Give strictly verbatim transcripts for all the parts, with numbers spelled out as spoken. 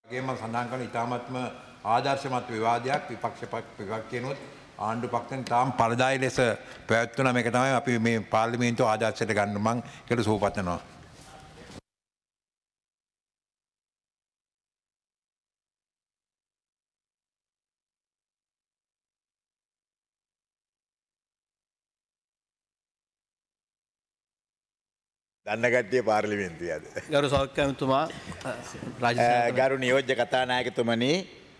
ඒකම සඳහන් කරන ඉතාමත්ම ආදර්ශමත් විවාදයක් විපක්ෂ විපක්ෂයනොත් ආණ්ඩු පක්ෂෙන් තාම පරදායි ලෙස පැවැත්වුණා. මේක තමයි අපි මේ පාර්ලිමේන්තුව ආදර්ශයට ගන්න මම ඒකට සූපත් වෙනවා. දන්න කට්ටිය පාර්ලිමේන්තුවද ගරු සෞඛ්‍ය ඇමතුමා ගරු නියෝජ්‍ය කතානායකතුමනි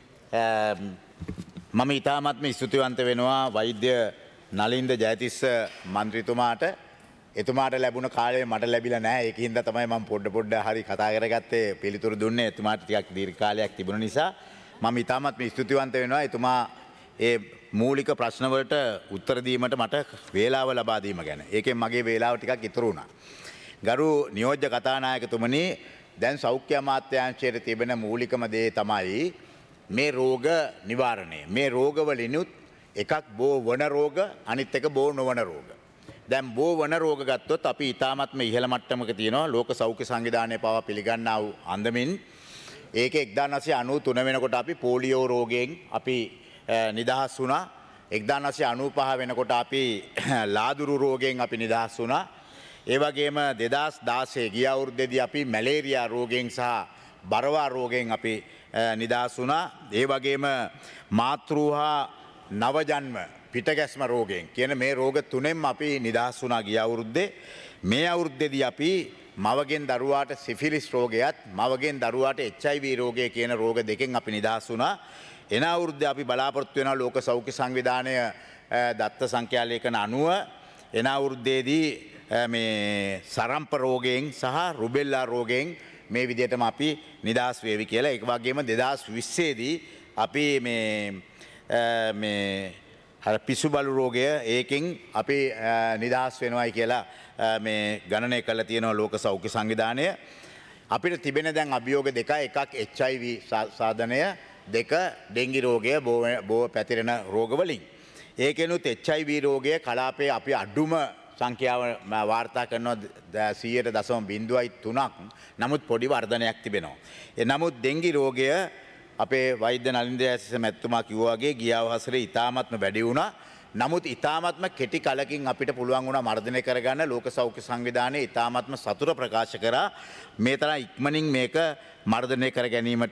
මම ඉතාමත්ම ස්තුතිවන්ත වෙනවා වෛද්‍ය නලින්ද ජයතිස්ස මන්ත්‍රීතුමාට. එතුමාට ලැබුණ කාලේ මට ලැබිලා නැහැ. ඒක හින්දා තමයි මම පොඩ පොඩ හරි කතා කරගත්තේ පිළිතුරු දුන්නේ. එතුමාට ටිකක් දීර්ඝ කාලයක් තිබුණ නිසා මම ඉතාමත්ම ස්තුතිවන්ත වෙනවා. එතුමා ඒ මූලික ප්‍රශ්න වලට උත්තර දීමට මට වේලාව ලබා දීම ගැන. ඒකෙන් මගේ වේලාව ටිකක් ඉතුරු වුණා. ගරු නියෝජ්‍ය කතානායකතුමනි, දැන් සෞඛ්‍ය අමාත්‍යාංශයේ තිබෙන මූලිකම දේ තමයි මේ රෝග නිවාරණය. මේ රෝගවලිනුත් එකක් බෝ වන රෝග, අනිත් එක බෝ නොවන රෝග. දැන් බෝ වන රෝග ගත්තොත් අපි ඉතාමත්ම ඉහළ මට්ටමක තියෙනවා ලෝක සෞඛ්‍ය සංවිධානය පවා පිළිගන්නා වූ අන්දමින්. ඒක එක්දාස් නවසිය අනූ තුන වෙනකොට අපි පෝලියෝ රෝගයෙන් අපි නිදහස් වුණා. එක්දාස් නවසිය අනූ පහ වෙනකොට අපි ලාදුරු රෝගයෙන් අපි නිදහස් වුණා. ඒ වගේම දෙදාස් දාසය ගිය අවුරුද්දේදී අපි මැලේරියා රෝගයෙන් සහ බරවා රෝගයෙන් අපි නිදහස් වුණා. ඒ වගේම මාතෘ හා නවජන්ම පිටගැස්ම රෝගයෙන් කියන මේ රෝග තුනෙන්ම අපි නිදහස් වුණා ගිය අවුරුද්දේ. මේ අවුරුද්දේදී අපි මවගෙන් දරුවාට සිෆිලිස් රෝගයත් මවගෙන් දරුවාට එච් අයි වී රෝගය කියන රෝග දෙකෙන් අපි නිදහස් වුණා. එන අවුරුද්දේ අපි බලාපොරොත්තු වෙනවා ලෝක සෞඛ්‍ය සංවිධානය දත්ත සංඛ්‍යා ලේඛන අනුව එන අවුරුද්දේදී මේ සරම්ප රෝගයෙන් සහ රුබෙල්ලා රෝගයෙන් මේ විදිහටම අපි නිදහස් වේවි කියලා. ඒක වගේම දෙදාස් විස්සේ දී අපි මේ මේ අර පිසුබලු රෝගය ඒකෙන් අපි නිදහස් වෙනවයි කියලා මේ ගණනය කරලා තියෙනවා ලෝක සෞඛ්‍ය සංවිධානය. අපිට තිබෙන දැන් අභියෝග දෙකයි. එකක් එච් අයි වී සාධනය, දෙක ඩෙන්ගි රෝගය බෝ පැතිරෙන රෝගවලින්. ඒකෙනුත් එච් අයි වී රෝගය කලාපයේ අපි අඩුම සංඛ්‍යාව වාර්තා කරනවා සියයට දශම බිංදුවයි තුනක්. නමුත් පොඩි වර්ධනයක් තිබෙනවා. ඒ නමුත් ඩෙන්ගි රෝගය අපේ වෛද්‍ය නලින්ද ජයතිස්ස මැතිතුමා කිව්වා වගේ ගිය වසරේ ඉතාමත්ම වැඩි වුණා. නමුත් ඉතාමත්ම කෙටි කලකින් අපිට පුළුවන් වුණා මර්ධනය කරගන්න. ලෝක සෞඛ්‍ය සංවිධානයේ ඉතාමත්ම සතුට ප්‍රකාශ කරා මේ තරම් ඉක්මනින් මේක මර්ධනය කර ගැනීමට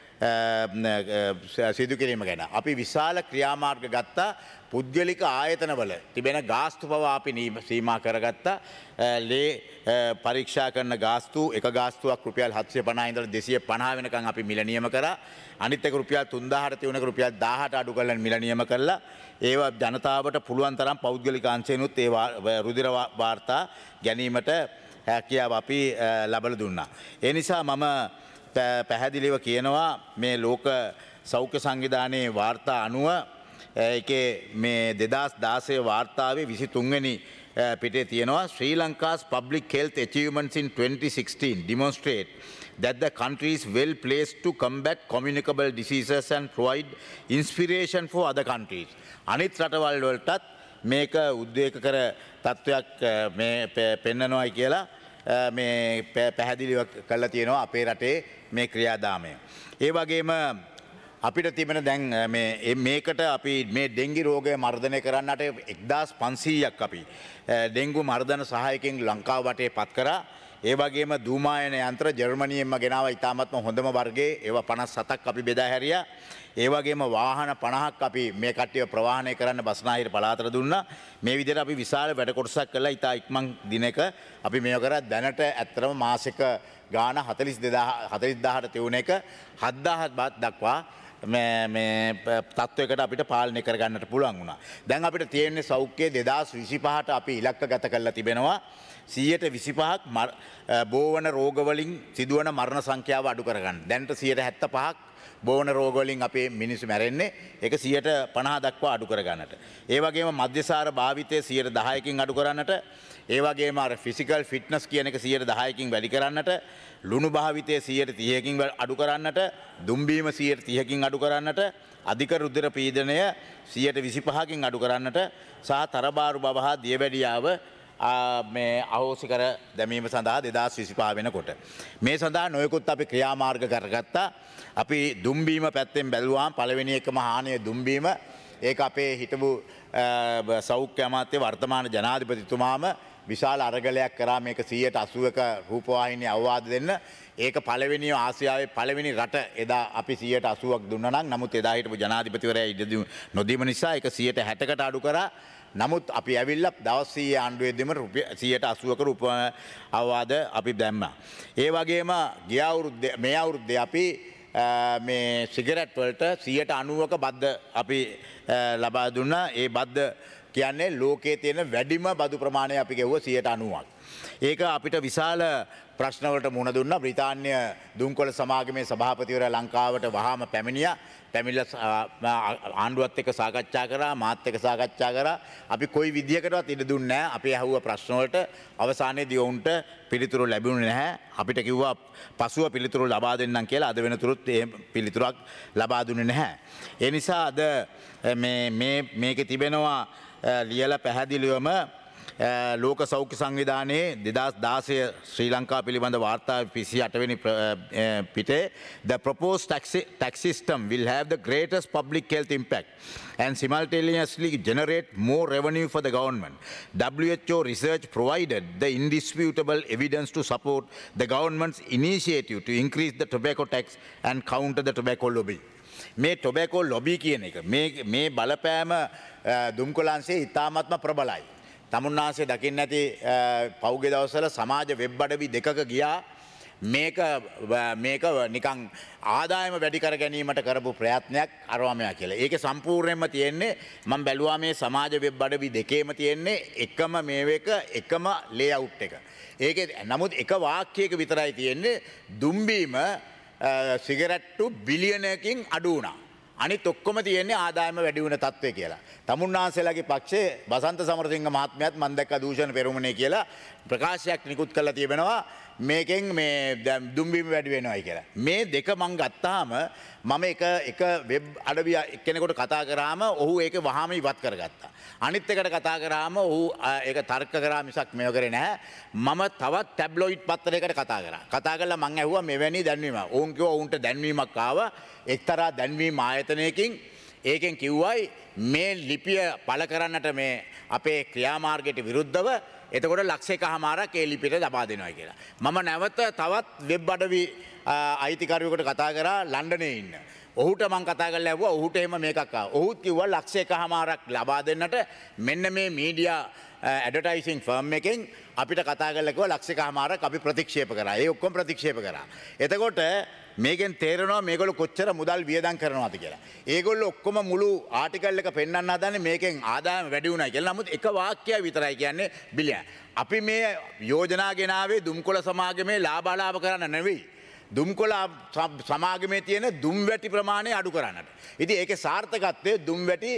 සිදු කිරීම ගැන. අපි විශාල ක්‍රියාමාර්ග ගත්තා. පුද්ගලික ආයතනවල තිබෙන ගාස්තු පවා අපි සීමා කරගත්තා. ලේ පරීක්ෂා කරන ගාස්තු එක ගාස්තුවක් රුපියල් හත්සිය පනහා ඉඳලා දෙසිය පනහා වෙනකන් අපි මිල නියම කරා. අනිත් එක රුපියල් තුන්දාහට තියුණක රුපියල් දාහට අඩු කරලා මිල නියම කළා. ඒවා ජනතාවට පුළුවන් තරම් පෞද්ගලික අංශයෙන්ුත් ඒ රුධිර වාර්තා ගැනීමට හැකියාව අපි ලබා දුන්නා. ඒ නිසා මම පැහැදිලිව කියනවා මේ ලෝක සෞඛ්‍ය සංවිධානයේ වාර්තා අනුව ඒකේ මේ දෙදාස් දාසය වාර්තාවේ විසිතුන් වෙනි පිටේ තියෙනවා Sri Lanka's public health achievements in twenty sixteen demonstrate that the country is well placed to combat communicable diseases and provide inspiration for other countries. අනිත් රටවල් වලටත් මේක උද්වේග කර තත්වයක් මේ පෙන්නනවායි කියලා මේ පැහැදිලිව කළා තියෙනවා අපේ රටේ මේ ක්‍රියාදාමය. ඒ වගේම අපිට තිබෙන දැන් මේ මේකට අපි මේ ඩෙන්ගි රෝගය මර්ධනය කරන්නට එක්දාස් පන්සීයක් අපි ඩෙන්ගු මර්ධන සහායකෙන් ලංකාව වටේ පත් කරා. ඒ වගේම දූමායන යන්ත්‍ර ජර්මනියෙන්ම ගෙනාවා ඉතාමත්ම හොඳම වර්ගයේ. ඒවා පනස් හතක් අපි බෙදා හැරියා. ඒ වගේම වාහන පනහක් අපි මේ කට්ටිය ප්‍රවාහනය කරන්න බස්නාහිර පළාතට දුන්නා. මේ විදිහට අපි විශාල වැඩ කොටසක් කළා. ඉතා ඉක්මන් දිනක අපි මේක කරා. දැනට ඇත්තටම මාසික ගාන හතළිස් දාහට තියුණ එක හත්දාහක් දක්වා මේ තත්ත්වයකට අපිට පාලනය කරගන්නට පුළුවන් වුණා. දැන් අපිට තියෙන්නේ සෞඛ්‍යයේ දෙදාස් විසිපහට අපි ඉලක්කගත කරලා තිබෙනවා සියයට විසිපහක් බෝවන රෝගවලින් සිදුවන මරණ සංඛ්‍යාව අඩු කරගන්න. දැනට සියයට හැත්තෑපහක් බෝවන රෝගවලින් අපේ මිනිස්සු මැරෙන්නේ. ඒක සියයට පනහ දක්වා අඩු කරගන්නට. ඒ වගේම මධ්‍යසාර භාවිතය සියයට දහයකින් අඩු කරන්නට. ඒ වගේම අර ෆිසිකල් ෆිට්නස් කියන එක සියයට දහයකින් වැඩි කරන්නට. ලුණු භාවිතය සියයට තිහකින් අඩු කරන්නට. දුම්බීම සියයට තිහකින් අඩු කරන්නට. අධික රුධිර පීඩනය සියයට විසිපහකින් අඩු කරන්නට සහ තරබාරු බව හා දියවැඩියාව මේ අහෝසි කර දැමීම සඳහා දෙදහස් විසිපහ වෙනකොට. මේ සඳහා නොයෙකුත් අපි ක්‍රියාමාර්ග කරගත්තා. අපි දුම්බීම පැත්තෙන් බැලුවාම පළවෙනි එකම හානිය දුම්බීම. ඒක අපේ හිටපු සෞඛ්‍ය අමාත්‍ය වර්තමාන ජනාධිපතිතුමාම විශාල අරගලයක් කරා මේක සීයට අසූවක රූපවාහිනිය අවවාද දෙන්න. ඒක පළවෙනි ආසියාවේ පළවෙනි රට එදා අපි සීයට අසූවක් දුන්නා නම් නමුත් එදා හිටපු ජනාධිපතිවරයා ඉඩ නොදීම නිසා ඒක සීයට හැටකට අඩු කරා. නමුත් අපි ඇවිල්ලා දවස් සීය ආණ්ඩුවේදීම සීයට අසූවක රූප අවවාද අපි දැම්මා. ඒ වගේම ගිය අවුරුද්දේ මේ අවුරුද්දේ අපි මේ සිගරට් වලට සීයට අනූවක බද්ධ අපි ලබා දුන්නා. ඒ බද්ධ කියන්නේ ලෝකයේ තියෙන වැඩිම බදු ප්‍රමාණය අපි ගෙවුවා සීයට අනූවක්. ඒක අපිට විශාල ප්‍රශ්නවලට මුහුණ දුන්නා. බ්‍රිතාන්‍ය දුම්කොළ සමාගමේ සභාපතිවරයා ලංකාවට වහාම පැමිණියා. පැමිණිලා ආණ්ඩුවත් එක්ක සාකච්ඡා කරා, මාත් එක්ක සාකච්ඡා කරා. අපි කොයි විදියකටවත් ඉඩ දුන්නේ නැහැ. අපි අහුව ප්‍රශ්න වලට අවසානයේදී ඔවුන්ට පිළිතුරු ලැබුණේ නැහැ. අපිට කිව්වා පසුව පිළිතුරු ලබා දෙන්නම් කියලා. අද වෙනතුරුත් ඒ පිළිතුරක් ලබා දුන්නේ නැහැ. ඒ නිසා අද මේ මේ මේකේ තිබෙනවා ලියලා පැහැදිලිවම ලෝක සෞඛ්‍ය සංවිධානයේ දෙදහස් දාසය ශ්‍රී ලංකා පිළිබඳ වාර්තා විසි අටවෙනි පිටේ the proposed tax, tax system will have the greatest public health impact and simultaneously generate more revenue for the government. W H O research provided the indisputable evidence to support the government's initiative to increase the tobacco tax and counter the tobacco lobby. මේ tobacco lobby කියන එක මේ බලපෑම දුම්කොළන්සේ ඉතාමත්ම ප්‍රබලයි. තමුන්නාසේ දකින්න ඇති පෞද්ගලික දවස්වල සමාජ වෙබ් අඩවි දෙකක ගියා මේක මේක නිකන් ආදායම වැඩි කර ගැනීමට කරපු ප්‍රයත්නයක් අරවමයා කියලා. ඒකේ සම්පූර්ණයෙන්ම තියෙන්නේ මම බැලුවා මේ සමාජ වෙබ් අඩවි දෙකේම තියෙන්නේ එකම මේවක එකම ලේඅවුට් එක. ඒකේ නමුත් එක වාක්‍යයක විතරයි තියෙන්නේ දුම්බීම සිගරට්ටු බිලියනයකින් අඩු වුණා. අනිත් ඔක්කොම තියෙන්නේ ආදායම වැඩි වුණ තත්ත්වය කියලා. තමුන්නාන්සේලාගේ පක්ෂයේ බසන්ත සමරසිංහ මහත්මයාත් මම දැක්ක දූෂණ පෙරමුණේ කියලා ප්‍රකාශයක් නිකුත් කළා තිබෙනවා මේකෙන් මේ දුම්බීම වැඩි වෙනවායි කියලා. මේ දෙක මං ගත්තාම මම එක එක වෙබ් අඩවි එක්කෙනෙකුට කතා කරාම ඔහු ඒක වහාම ඉවත් කරගත්තා. අනිත් එකට කතා කරාම ඔහු ඒක තර්ක කරා මිසක් මේව කරේ නැහැ. මම තවත් ටැබ්ලොයිඩ් පත්තරයකට කතා කරා. කතා කරලා මං ඇහුවා මෙවැනි දැන්වීමක්. ඕන් කිව්වා ඔවුන්ට දැන්වීමක් ආවා. එක්තරා දැන්වීම් ආයතනයකින් ඒකෙන් කිව්වයි මේ ලිපිය පළ කරන්නට මේ අපේ ක්‍රියාමාර්ගයට විරුද්ධව එතකොට ලක්ෂ එකහමාරක් ඒ ලිපියට ලබා දෙනවා කියලා. මම නැවත තවත් වෙබ් අඩවි අයිතිකරුවෙකුට කතා කරා ලන්ඩනයේ ඉන්න. ඔහුට මං කතා කරලා ඇහුවා ඔහුට එහෙම මේකක් ආවා. ඔහුත් කිව්වා ලක්ෂ එකහමාරක් ලබා දෙන්නට මෙන්න මේ මීඩියා ඇඩ්වර්ටයිසිං ෆර්ම් එකෙන් අපිට කතා කරලා කිව්වා ලක්ෂ එකහමාරක් අපි ප්‍රතික්ෂේප කරා. ඒ ඔක්කොම ප්‍රතික්ෂේප කරා. එතකොට මේකෙන් තේරෙනවා මේගොල්ලෝ කොච්චර මුදල් වියදම් කරනවද කියලා. ඒගොල්ලෝ ඔක්කොම මුළු ආටිකල් එක පෙන්වන්න හදන්නේ මේකෙන් ආදායම වැඩි වුණා කියලා. නමුත් එක වාක්‍යයක් විතරයි කියන්නේ බිලියන. අපි මේ යෝජනා ගෙනාවේ දුම්කොළ සමාගමේ ලාභාලාභ කරන්න නෙවෙයි. දුම්කොළ සමාගමේ තියෙන දුම්වැටි ප්‍රමාණය අඩු කරන්නට. ඉතින් ඒකේ සාර්ථකත්වය දුම්වැටි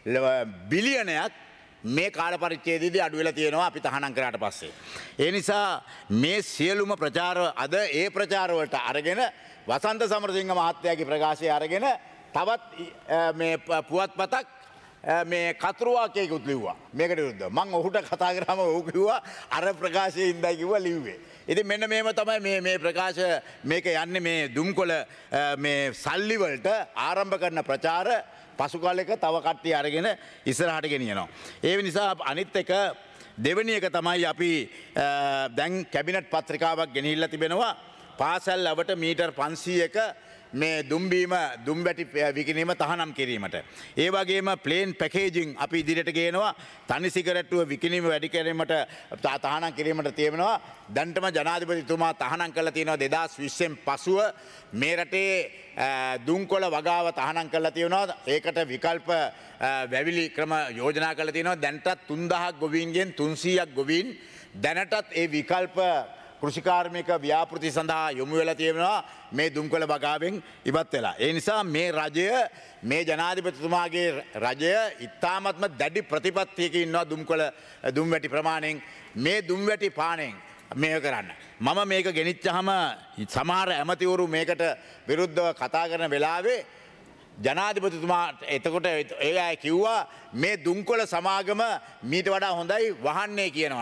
බිලියනයක් මේ කාල පරිච්ඡේදයේදී අඩු වෙලා තියෙනවා අපි තහනම් කරාට පස්සේ. ඒ නිසා මේ සියලුම ප්‍රචාර අද ඒ ප්‍රචාර වලට අරගෙන වසන්ත සමරසිංහ මහත්තයාගේ ප්‍රකාශය අරගෙන තවත් මේ පුවත්පතක් මේ කතුරු වාක්‍යයකුත් ලිව්වා. මේකට විරුද්ධව. මම ඔහුට කතා කරාම ඔහු කිව්වා අර ප්‍රකාශයේ ඉඳලා කිව්වා ලිව්වේ. ඉතින් මෙන්න මේව තමයි මේ මේ ප්‍රකාශ මේක යන්නේ මේ දුම්කොළ මේ සල්ලි වලට ආරම්භ කරන ප්‍රචාර පසු කාලයක තව කට්ටිය අරගෙන ඉස්සරහට ගෙනියනවා. ඒ නිසා අනිත් එක දෙවෙනි එක තමයි අපි දැන් කැබිනට් පත්‍රිකාවක් ගෙනහිල්ලා තිබෙනවා. පාසල් අවට මීටර් පන්සීයක මේ දුම්බීම දුම්බැටි විකිනීම තහනම් කිරීමට. ඒ වගේම ප්ලේන් පැකේජිං අපි ඉදිරියට ගේනවා. තනි සිගරට්ටුව විකිනීම වැඩි කිරීමට තහනම් කිරීමට තියෙනවා. දැන්ටම ජනාධිපතිතුමා තහනම් කළා තියෙනවා දෙදහස් විස්සෙන් පසුව මේ රටේ දුම්කොළ වගාව තහනම් කළා තියෙනවා. ඒකට විකල්ප වැවිලි ක්‍රම යෝජනා කළා තියෙනවා. දැන්ටත් තුන්දහක් ගොවීන්ගෙන් තුන්සීයක් ගොවීන් දැනටත් ඒ විකල්ප කෘෂිකාර්මික ව්‍යාපෘති සඳහා යොමු වෙලා තියෙනවා මේ දුම්කොළ වගාවෙන් ඉවත් වෙලා. ඒ නිසා මේ රජය මේ ජනාධිපතිතුමාගේ රජය ඉතාමත්ම දැඩි ප්‍රතිපත්තියක ඉන්නවා දුම්කොළ දුම්වැටි ප්‍රමාණයෙන් මේ දුම්වැටි පාණයෙන් මේක කරන්න. මම මේක ගෙනිච්චාම සමහර ඇමතිවරු මේකට විරුද්ධව කතා කරන වෙලාවේ ජනාධිපතිතුමා එතකොට ඒ අය කිව්වා මේ දුම්කොළ සමාගම මීට වඩා හොඳයි වහන්නේ කියනවා නම්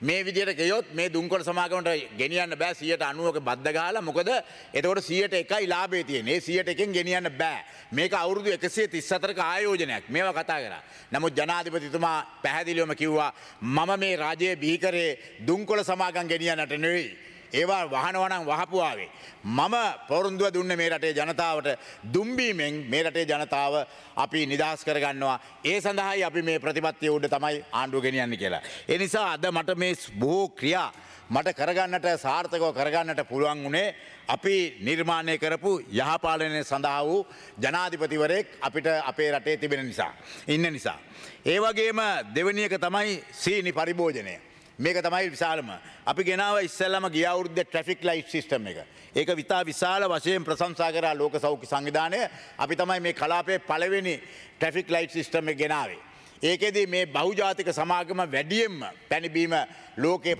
මේ විදිහට ගියොත් මේ දුම්කොළ සමාගමට ගෙනියන්න බෑ සියයට අනූවක බද්ද ගහලා. මොකද එතකොට සියයට එකයි ලාභය තියෙන්නේ. ඒ සියයට එකෙන් ගෙනියන්න බෑ. මේක අවුරුදු එකසිය තිස් හතරක ආයෝජනයක්. මේවා කතා කරා. නමුත් ජනාධිපතිතුමා පැහැදිලිවම කිව්වා මම මේ රජය බිහි කරේ දුම්කොළ සමාගම් ගෙනියන්නට නෙවෙයි. ඒවා වහනවනම් වහපුවාවේ. මම පොරුන්දුව දුන්න මේ රටේ ජනතාවට දුම්බීමෙන් මේ රටේ ජනතාව අපි නිදහස් කරගන්නවා. ඒ සඳහායි අපි මේ ප්‍රතිපත්තිය උඩ තමයි ආණ්ඩුව ගෙනියන්නේ කියලා. ඒ නිසා අද මට මේ බොහෝ ක්‍රියා මට කරගන්නට සාර්ථකව කරගන්නට පුළුවන් වුණේ අපි නිර්මාණය කරපු යහපාලනය සඳහා වූ ජනාධිපතිවරයෙක් අපිට අපේ රටේ තිබෙන නිසා. ඉන්න නිසා. ඒ වගේම දෙවැනි එක තමයි සීනි පරිභෝජනය. මේක තමයි විශාලම. අපි ගෙනාව ඉස්සෙල්ලම ගිය අවුරුද්දේ ට්‍රැෆික් ලයිට් සිස්ටම් එක. ඒක විතා විශාල වශයෙන් ප්‍රශංසා කරා ලෝක සෞඛ්‍ය සංවිධානය. අපි තමයි මේ කලාපයේ පළවෙනි ට්‍රැෆික් ලයිට් සිස්ටම් එක ගෙනාවේ. ඒකෙදී මේ බහුජාතික සමාගම වැඩියෙන්ම පැණිබීම ලෝකේ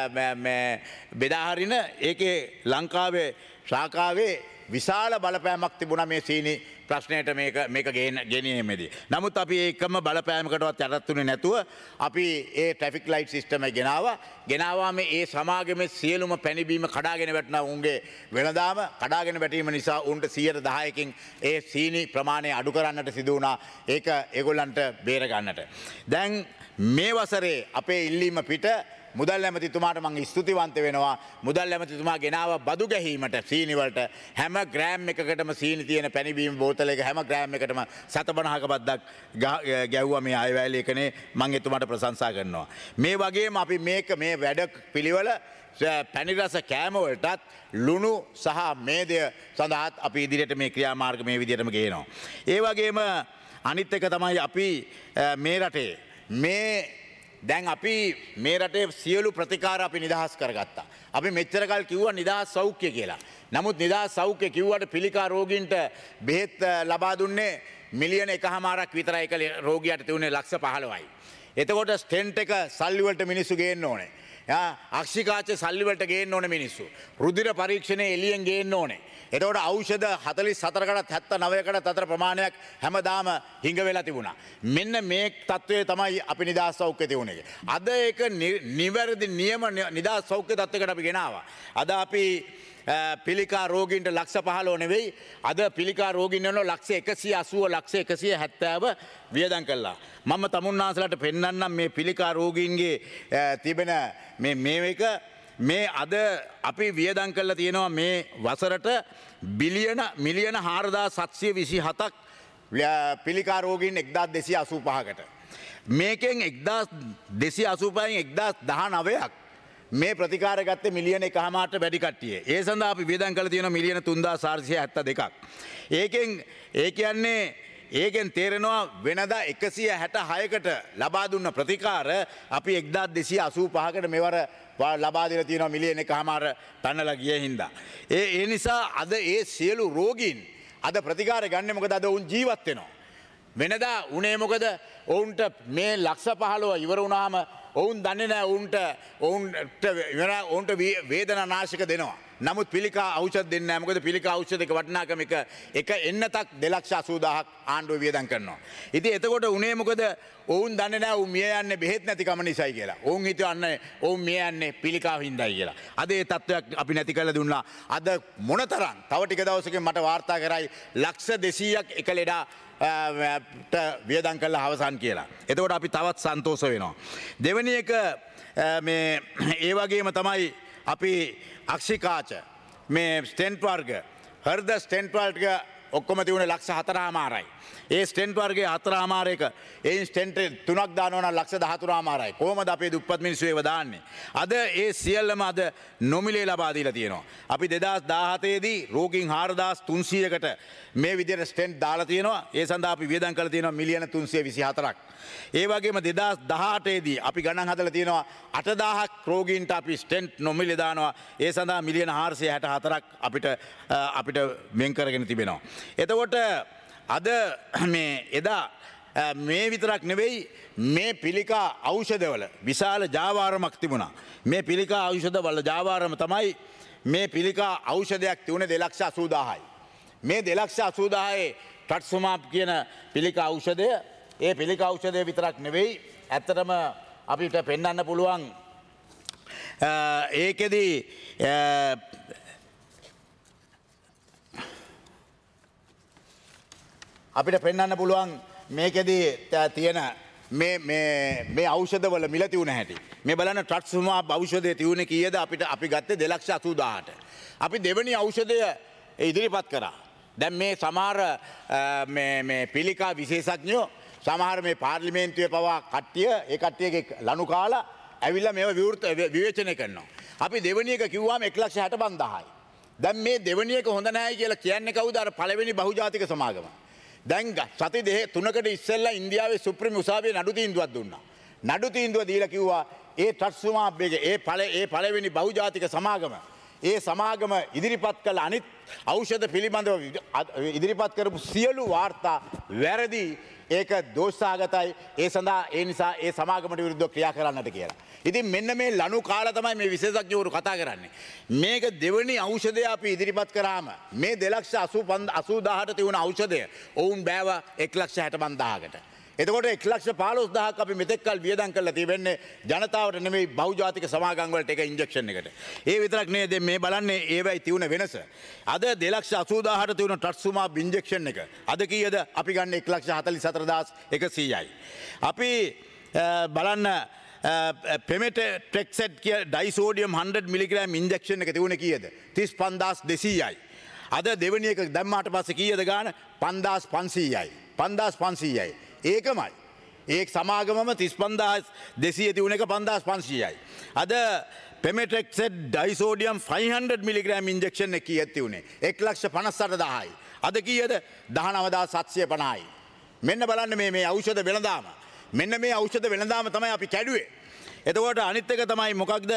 බෙදාහරින ඒකේ ලංකාවේ ශාකාවේ විශාල බලපෑමක් තිබුණා මේ සීනි ප්‍රශ්නයට මේක මේක ගෙනීමේදී. නමුත් අපි ඒකම බලපෑමකටවත් යටත් වුණේ නැතුව අපි ඒ ට්‍රැෆික් ලයිට් සිස්ටම් එක ගෙනාවා. ගෙනාවාම ඒ සමාගමේ සියලුම පැණිබීම කඩාගෙන වැටුණා. උන්ගේ වෙළඳාම කඩාගෙන වැටීම නිසා උන්ට සියයට දහයකින් ඒ සීනි ප්‍රමාණය අඩු කරන්නට සිදු වුණා. ඒක ඒගොල්ලන්ට බේර ගන්නට. දැන් මේ වසරේ අපේ ඉල්ලීම පිට මුදල් ඇමතිතුමාට මං ස්තුතිවන්ත වෙනවා. මුදල් ඇමතිතුමා ගෙනාව බදු ගැහීමට සීනිවලට හැම ග්‍රෑම් එකකටම සීනි තියෙන පැණිබීම බෝතලයක හැම ග්‍රෑම් එකටම සතපනහක බද්දක් ගැව්වා මේ අයවැයලේකනේ. මං එතුමාට ප්‍රශංසා කරනවා. මේ වගේම අපි මේක මේ වැඩ පිළිවෙල පැණිරස කෑමවලටත් ලුණු සහ මේදය සඳහාත් අපි ඉදිරියට මේ ක්‍රියාමාර්ග මේ විදිහටම ගේනවා. ඒ වගේම අනිත් එක තමයි අපි මේ රටේ මේ දැන් අපි මේ රටේ සියලු ප්‍රතිකාර අපි නිදහස් කරගත්තා. අපි මෙච්චරකල් කිව්වා නිදහස් සෞඛ්‍ය කියලා. නමුත් නිදහස් සෞඛ්‍ය කිව්වට පිළිකා රෝගීන්ට බෙහෙත් ලබා දුන්නේ මිලියන එකහමාරක් විතරයි. ඒක රෝගියාට තිබුණේ ලක්ෂ පහළොවයි. එතකොට ස්ටෙන්ට් එක සල්ලි වලට මිනිස්සු ගේන්න ඕනේ. අක්ෂිකාච සල්ලි වලට ගේන්න ඕනේ මිනිස්සු. රුධිර පරීක්ෂණේ එළියෙන් ගේන්න ඕනේ. එතකොට ඖෂධ හතළිස් හතරකටත් හැත්තෑ නවයකටත් අතර ප්‍රමාණයක් හැමදාම හිඟ වෙලා තිබුණා. මෙන්න මේ තත්ත්වය තමයි අපි නිදහස් සෞඛ්‍ය තිබුණේ. අද ඒක නිවැරදි නියම නිදහස් සෞඛ්‍ය තත්ත්වයකට අපි ගෙනාවා. අද අපි පිළිකා රෝගීන්ට ලක්ෂ පහළොව නෙවෙයි අද පිළිකා රෝගීන් වෙනවා ලක්ෂ එකසිය අසූව ලක්ෂ එකසිය හැත්තෑව වියදම් කළා. මම තමුන්නාසලට පෙන්වන්නම් මේ පිළිකා රෝගීන්ගේ තිබෙන මේ මේක මේ අද අපි වියදම් කරලා තියෙනවා මේ වසරට බිලියන මිලියන හාරදාස් සත්සිය විසි හතක් පිළිකා රෝගීන් එක්දාස් දෙසිය අසූ පහකට. මේකෙන් එක්දාස් දෙසිය අසූ පහෙන් එක්දාස් දහනවයක් මේ ප්‍රතිකාර ගත්තේ මිලියන එකහමාරට වැඩි කට්ටිය. ඒ සඳහා අපි වියදම් කරලා තියෙනවා මිලියන තුන්දාස් හාරසිය හැත්තෑ දෙකක්. ඒකෙන් ඒ කියන්නේ ඒකෙන් තේරෙනවා වෙනදා එකසිය හැට හයකට ලබා දුන්න ප්‍රතිකාර අපි එක්දාස් දෙසිය අසූ පහකට මෙවර ලබා දීලා තියෙනවා මිලියන එකහමාර පන්නලා ගිය හින්දා. ඒ ඒ නිසා අද ඒ සියලු රෝගීන් අද ප්‍රතිකාර ගන්න මොකද අද උන් ජීවත් වෙනවා. වෙනදා උනේ මොකද ඔවුන්ට මේ ලක්ෂ පහළොව ඉවර වුණාම ඔවුන් දන්නේ නැහැ ඔවුන්ට ඔවුන්ට ඔවුන්ට වේදනා නාශක දෙනවා. නමුත් පිළිකා ඖෂධ දෙන්නේ නැහැ. මොකද පිළිකා ඖෂධයක වටිනාකම එක එක එන්නතක් දෙලක්ෂ අසූ දහසක් ආණ්ඩුව වියදම් කරනවා. ඉතින් එතකොට උනේ මොකද ඔවුන් දන්නේ නැහැ ඔවුන් මිය යන්නේ බෙහෙත් නැතිකම නිසායි කියලා. ඔවුන් හිතන්නේ ඔවුන් මිය යන්නේ පිළිකා හින්දායි කියලා. අද ඒ තත්ත්වයක් අපි නැති කරලා දුන්නා. අද මොනතරම් තව ටික දවසකින් මට වාර්තා කරයි ලක්ෂ දෙසීයක් එක ලෙඩා වියදම් කළා අවසන් කියලා. එතකොට අපි තවත් සන්තෝෂ වෙනවා. දෙවෙනි එක මේ ඒ වගේම තමයි අපි අක්ෂිකාච මේ ස්ටෙන්ට් වර්ග හෘද ස්ටෙන්ට් වර්ග ඔක්කොම තිබුණේ ලක්ෂ හතරමාරයි. ඒ ස්ටෙන්ට් වර්ගයේ හතරමාරයක ඒ ස්ටෙන්ට් තුනක් දානවා නම් ලක්ෂ දහතුනමාරයි. කොහොමද අපේ දුප්පත් මිනිස්සු ඒව දාන්නේ? අද ඒ සියල්ලම අද නොමිලේ ලබා දීලා තියෙනවා. අපි දෙදාස් දාහතේ දී රෝගීන් හාරදාස් තුන්සීයකට මේ විදිහට ස්ටෙන්ට් දාලා තියෙනවා. ඒ සඳහා අපි වියදම් කරලා තියෙනවා මිලියන තුන්සිය විසි හතරක්. ඒ වගේම දෙදාස් දහඅටේ දී අපි ගණන් හදලා තියෙනවා අටදාහක් රෝගීන්ට අපි ස්ටෙන්ට් නොමිලේ දානවා. ඒ සඳහා මිලියන හාරසිය හැට හතරක් අපිට අපිට වෙන් කරගෙන තිබෙනවා. එතකොට අද මේ එදා මේ විතරක් නෙවෙයි මේ පිළිකා ඖෂධවල විශාල ජාවාරමක් තිබුණා. මේ පිළිකා ඖෂධවල ජාවාරම තමයි මේ පිළිකා ඖෂධයක් තිබුණේ දෙලක්ෂ අසූ දහසයි. මේ දෙලක්ෂ අසූ දහසේ ට්‍රට්සුමාබ් කියන පිළිකා ඖෂධය ඒ පිළිකා ඖෂධය විතරක් නෙවෙයි ඇත්තටම අපිට පෙන්වන්න පුළුවන් ඒකෙදී අපිට පෙන්වන්න පුළුවන් මේකෙදී තියෙන මේ මේ මේ ඖෂධවල මිල තියුණ හැටි. මේ බලන්න ට්‍රට්සුමාබ් ඖෂධය තියුණේ කීයද? අපිට අපි ගත්තේ දෙලක්ෂ අසූදාහට. අපි දෙවෙනි ඖෂධය ඉදිරිපත් කරා. දැන් මේ සමහර මේ මේ පිළිකා විශේෂඥයෝ සමහර මේ පාර්ලිමේන්තුවේ පවා කට්ටිය ඒ කට්ටියගේ ලනු කාලා ඇවිල්ලා මේව විවෘත විවේචනය කරනවා. අපි දෙවෙනි එක කිව්වාම එක ලක්ෂ හැට පන්දාහයි. දැන් මේ දෙවෙනි එක හොඳ නැහැ කියලා කියන්නේ කවුද? අර පළවෙනි බහුජාතික සමාගම. දැන් සති දෙක තුනකට ඉස්සෙල්ලා ඉන්දියාවේ සුප්‍රීම උසාවියේ නඩු තීන්දුවක් දුන්නා. නඩු තීන්දුව දීලා කිව්වා ඒ ට්‍රට්සුමාබ් එක ඒ පළ ඒ පළවෙනි බහුජාතික සමාගම ඒ සමාගම ඉදිරිපත් කළ අනිත් ඖෂධ පිළිබඳව ඉදිරිපත් කරපු සියලු වාර්තා වැරදි, ඒක දෝෂාගතයි, ඒ සඳහා ඒ නිසා ඒ සමාගමට විරුද්ධව ක්‍රියා කරන්නට කියලා. ඉතින් මෙන්න මේ ලනු කාලා තමයි මේ විශේෂඥවරු කතා කරන්නේ. මේක දෙවෙනි ඖෂධය අපි ඉදිරිපත් කරාම මේ දෙලක්ෂ අසූදාහට තිබුණ ඖෂධය ඔවුන් බෑව එක ලක්ෂ හැට පන්දාහකට. එතකොට එක් ලක්ෂ පහළොස් දහසක් අපි මෙතෙක් කල් වියදම් කරලා තිබෙන්නේ ජනතාවට නෙමෙයි බහුජාතික සමාගම් වලට එක ඉන්ජෙක්ෂන් එකට. ඒ විතරක් නෙවෙයි දැන් මේ බලන්නේ ඒවයි තියුණ වෙනස. අද දෙලක්ෂ අසූදාහට තියුණ ට්‍රට්සුමාබ් ඉන්ජෙක්ෂන් එක අද කීයද? අපි ගන්න එක ලක්ෂ හතළිස් හතර දහස් එකසීයයි. අපි බලන්න පෙමෙට්‍රෙක්සෙට් කිය ඩයිසෝඩියම් හන්ඩ්‍රඩ් මිලිග්‍රෑම් ඉන්ජෙක්ෂන් එක තියුණේ කීයද? තිස් පන්දාස් දෙසීයයි. අද දෙවෙනි එක දැම්මාට පස්සේ කීයද ගාන? පන්දාස් පන්සීයයි. පන්දාස් පන්සීයයි. ඒකමයි. ඒ සමාගමම තිස් පන්දාස් දෙසීය තියුණ එක පන්දාස් පන්සීයයි. අද pemetrexed disodium five hundred milligram injection එක කීයද තියුණේ? එක ලක්ෂ පනස් අට දහසයි. අද කීයද? දහනව දහස් සත්සිය පනහයි. මෙන්න බලන්න මේ මේ ඖෂධ වෙළඳාම. මෙන්න මේ ඖෂධ වෙළඳාම තමයි අපි කැඩුවේ. එතකොට අනිත් එක තමයි මොකක්ද?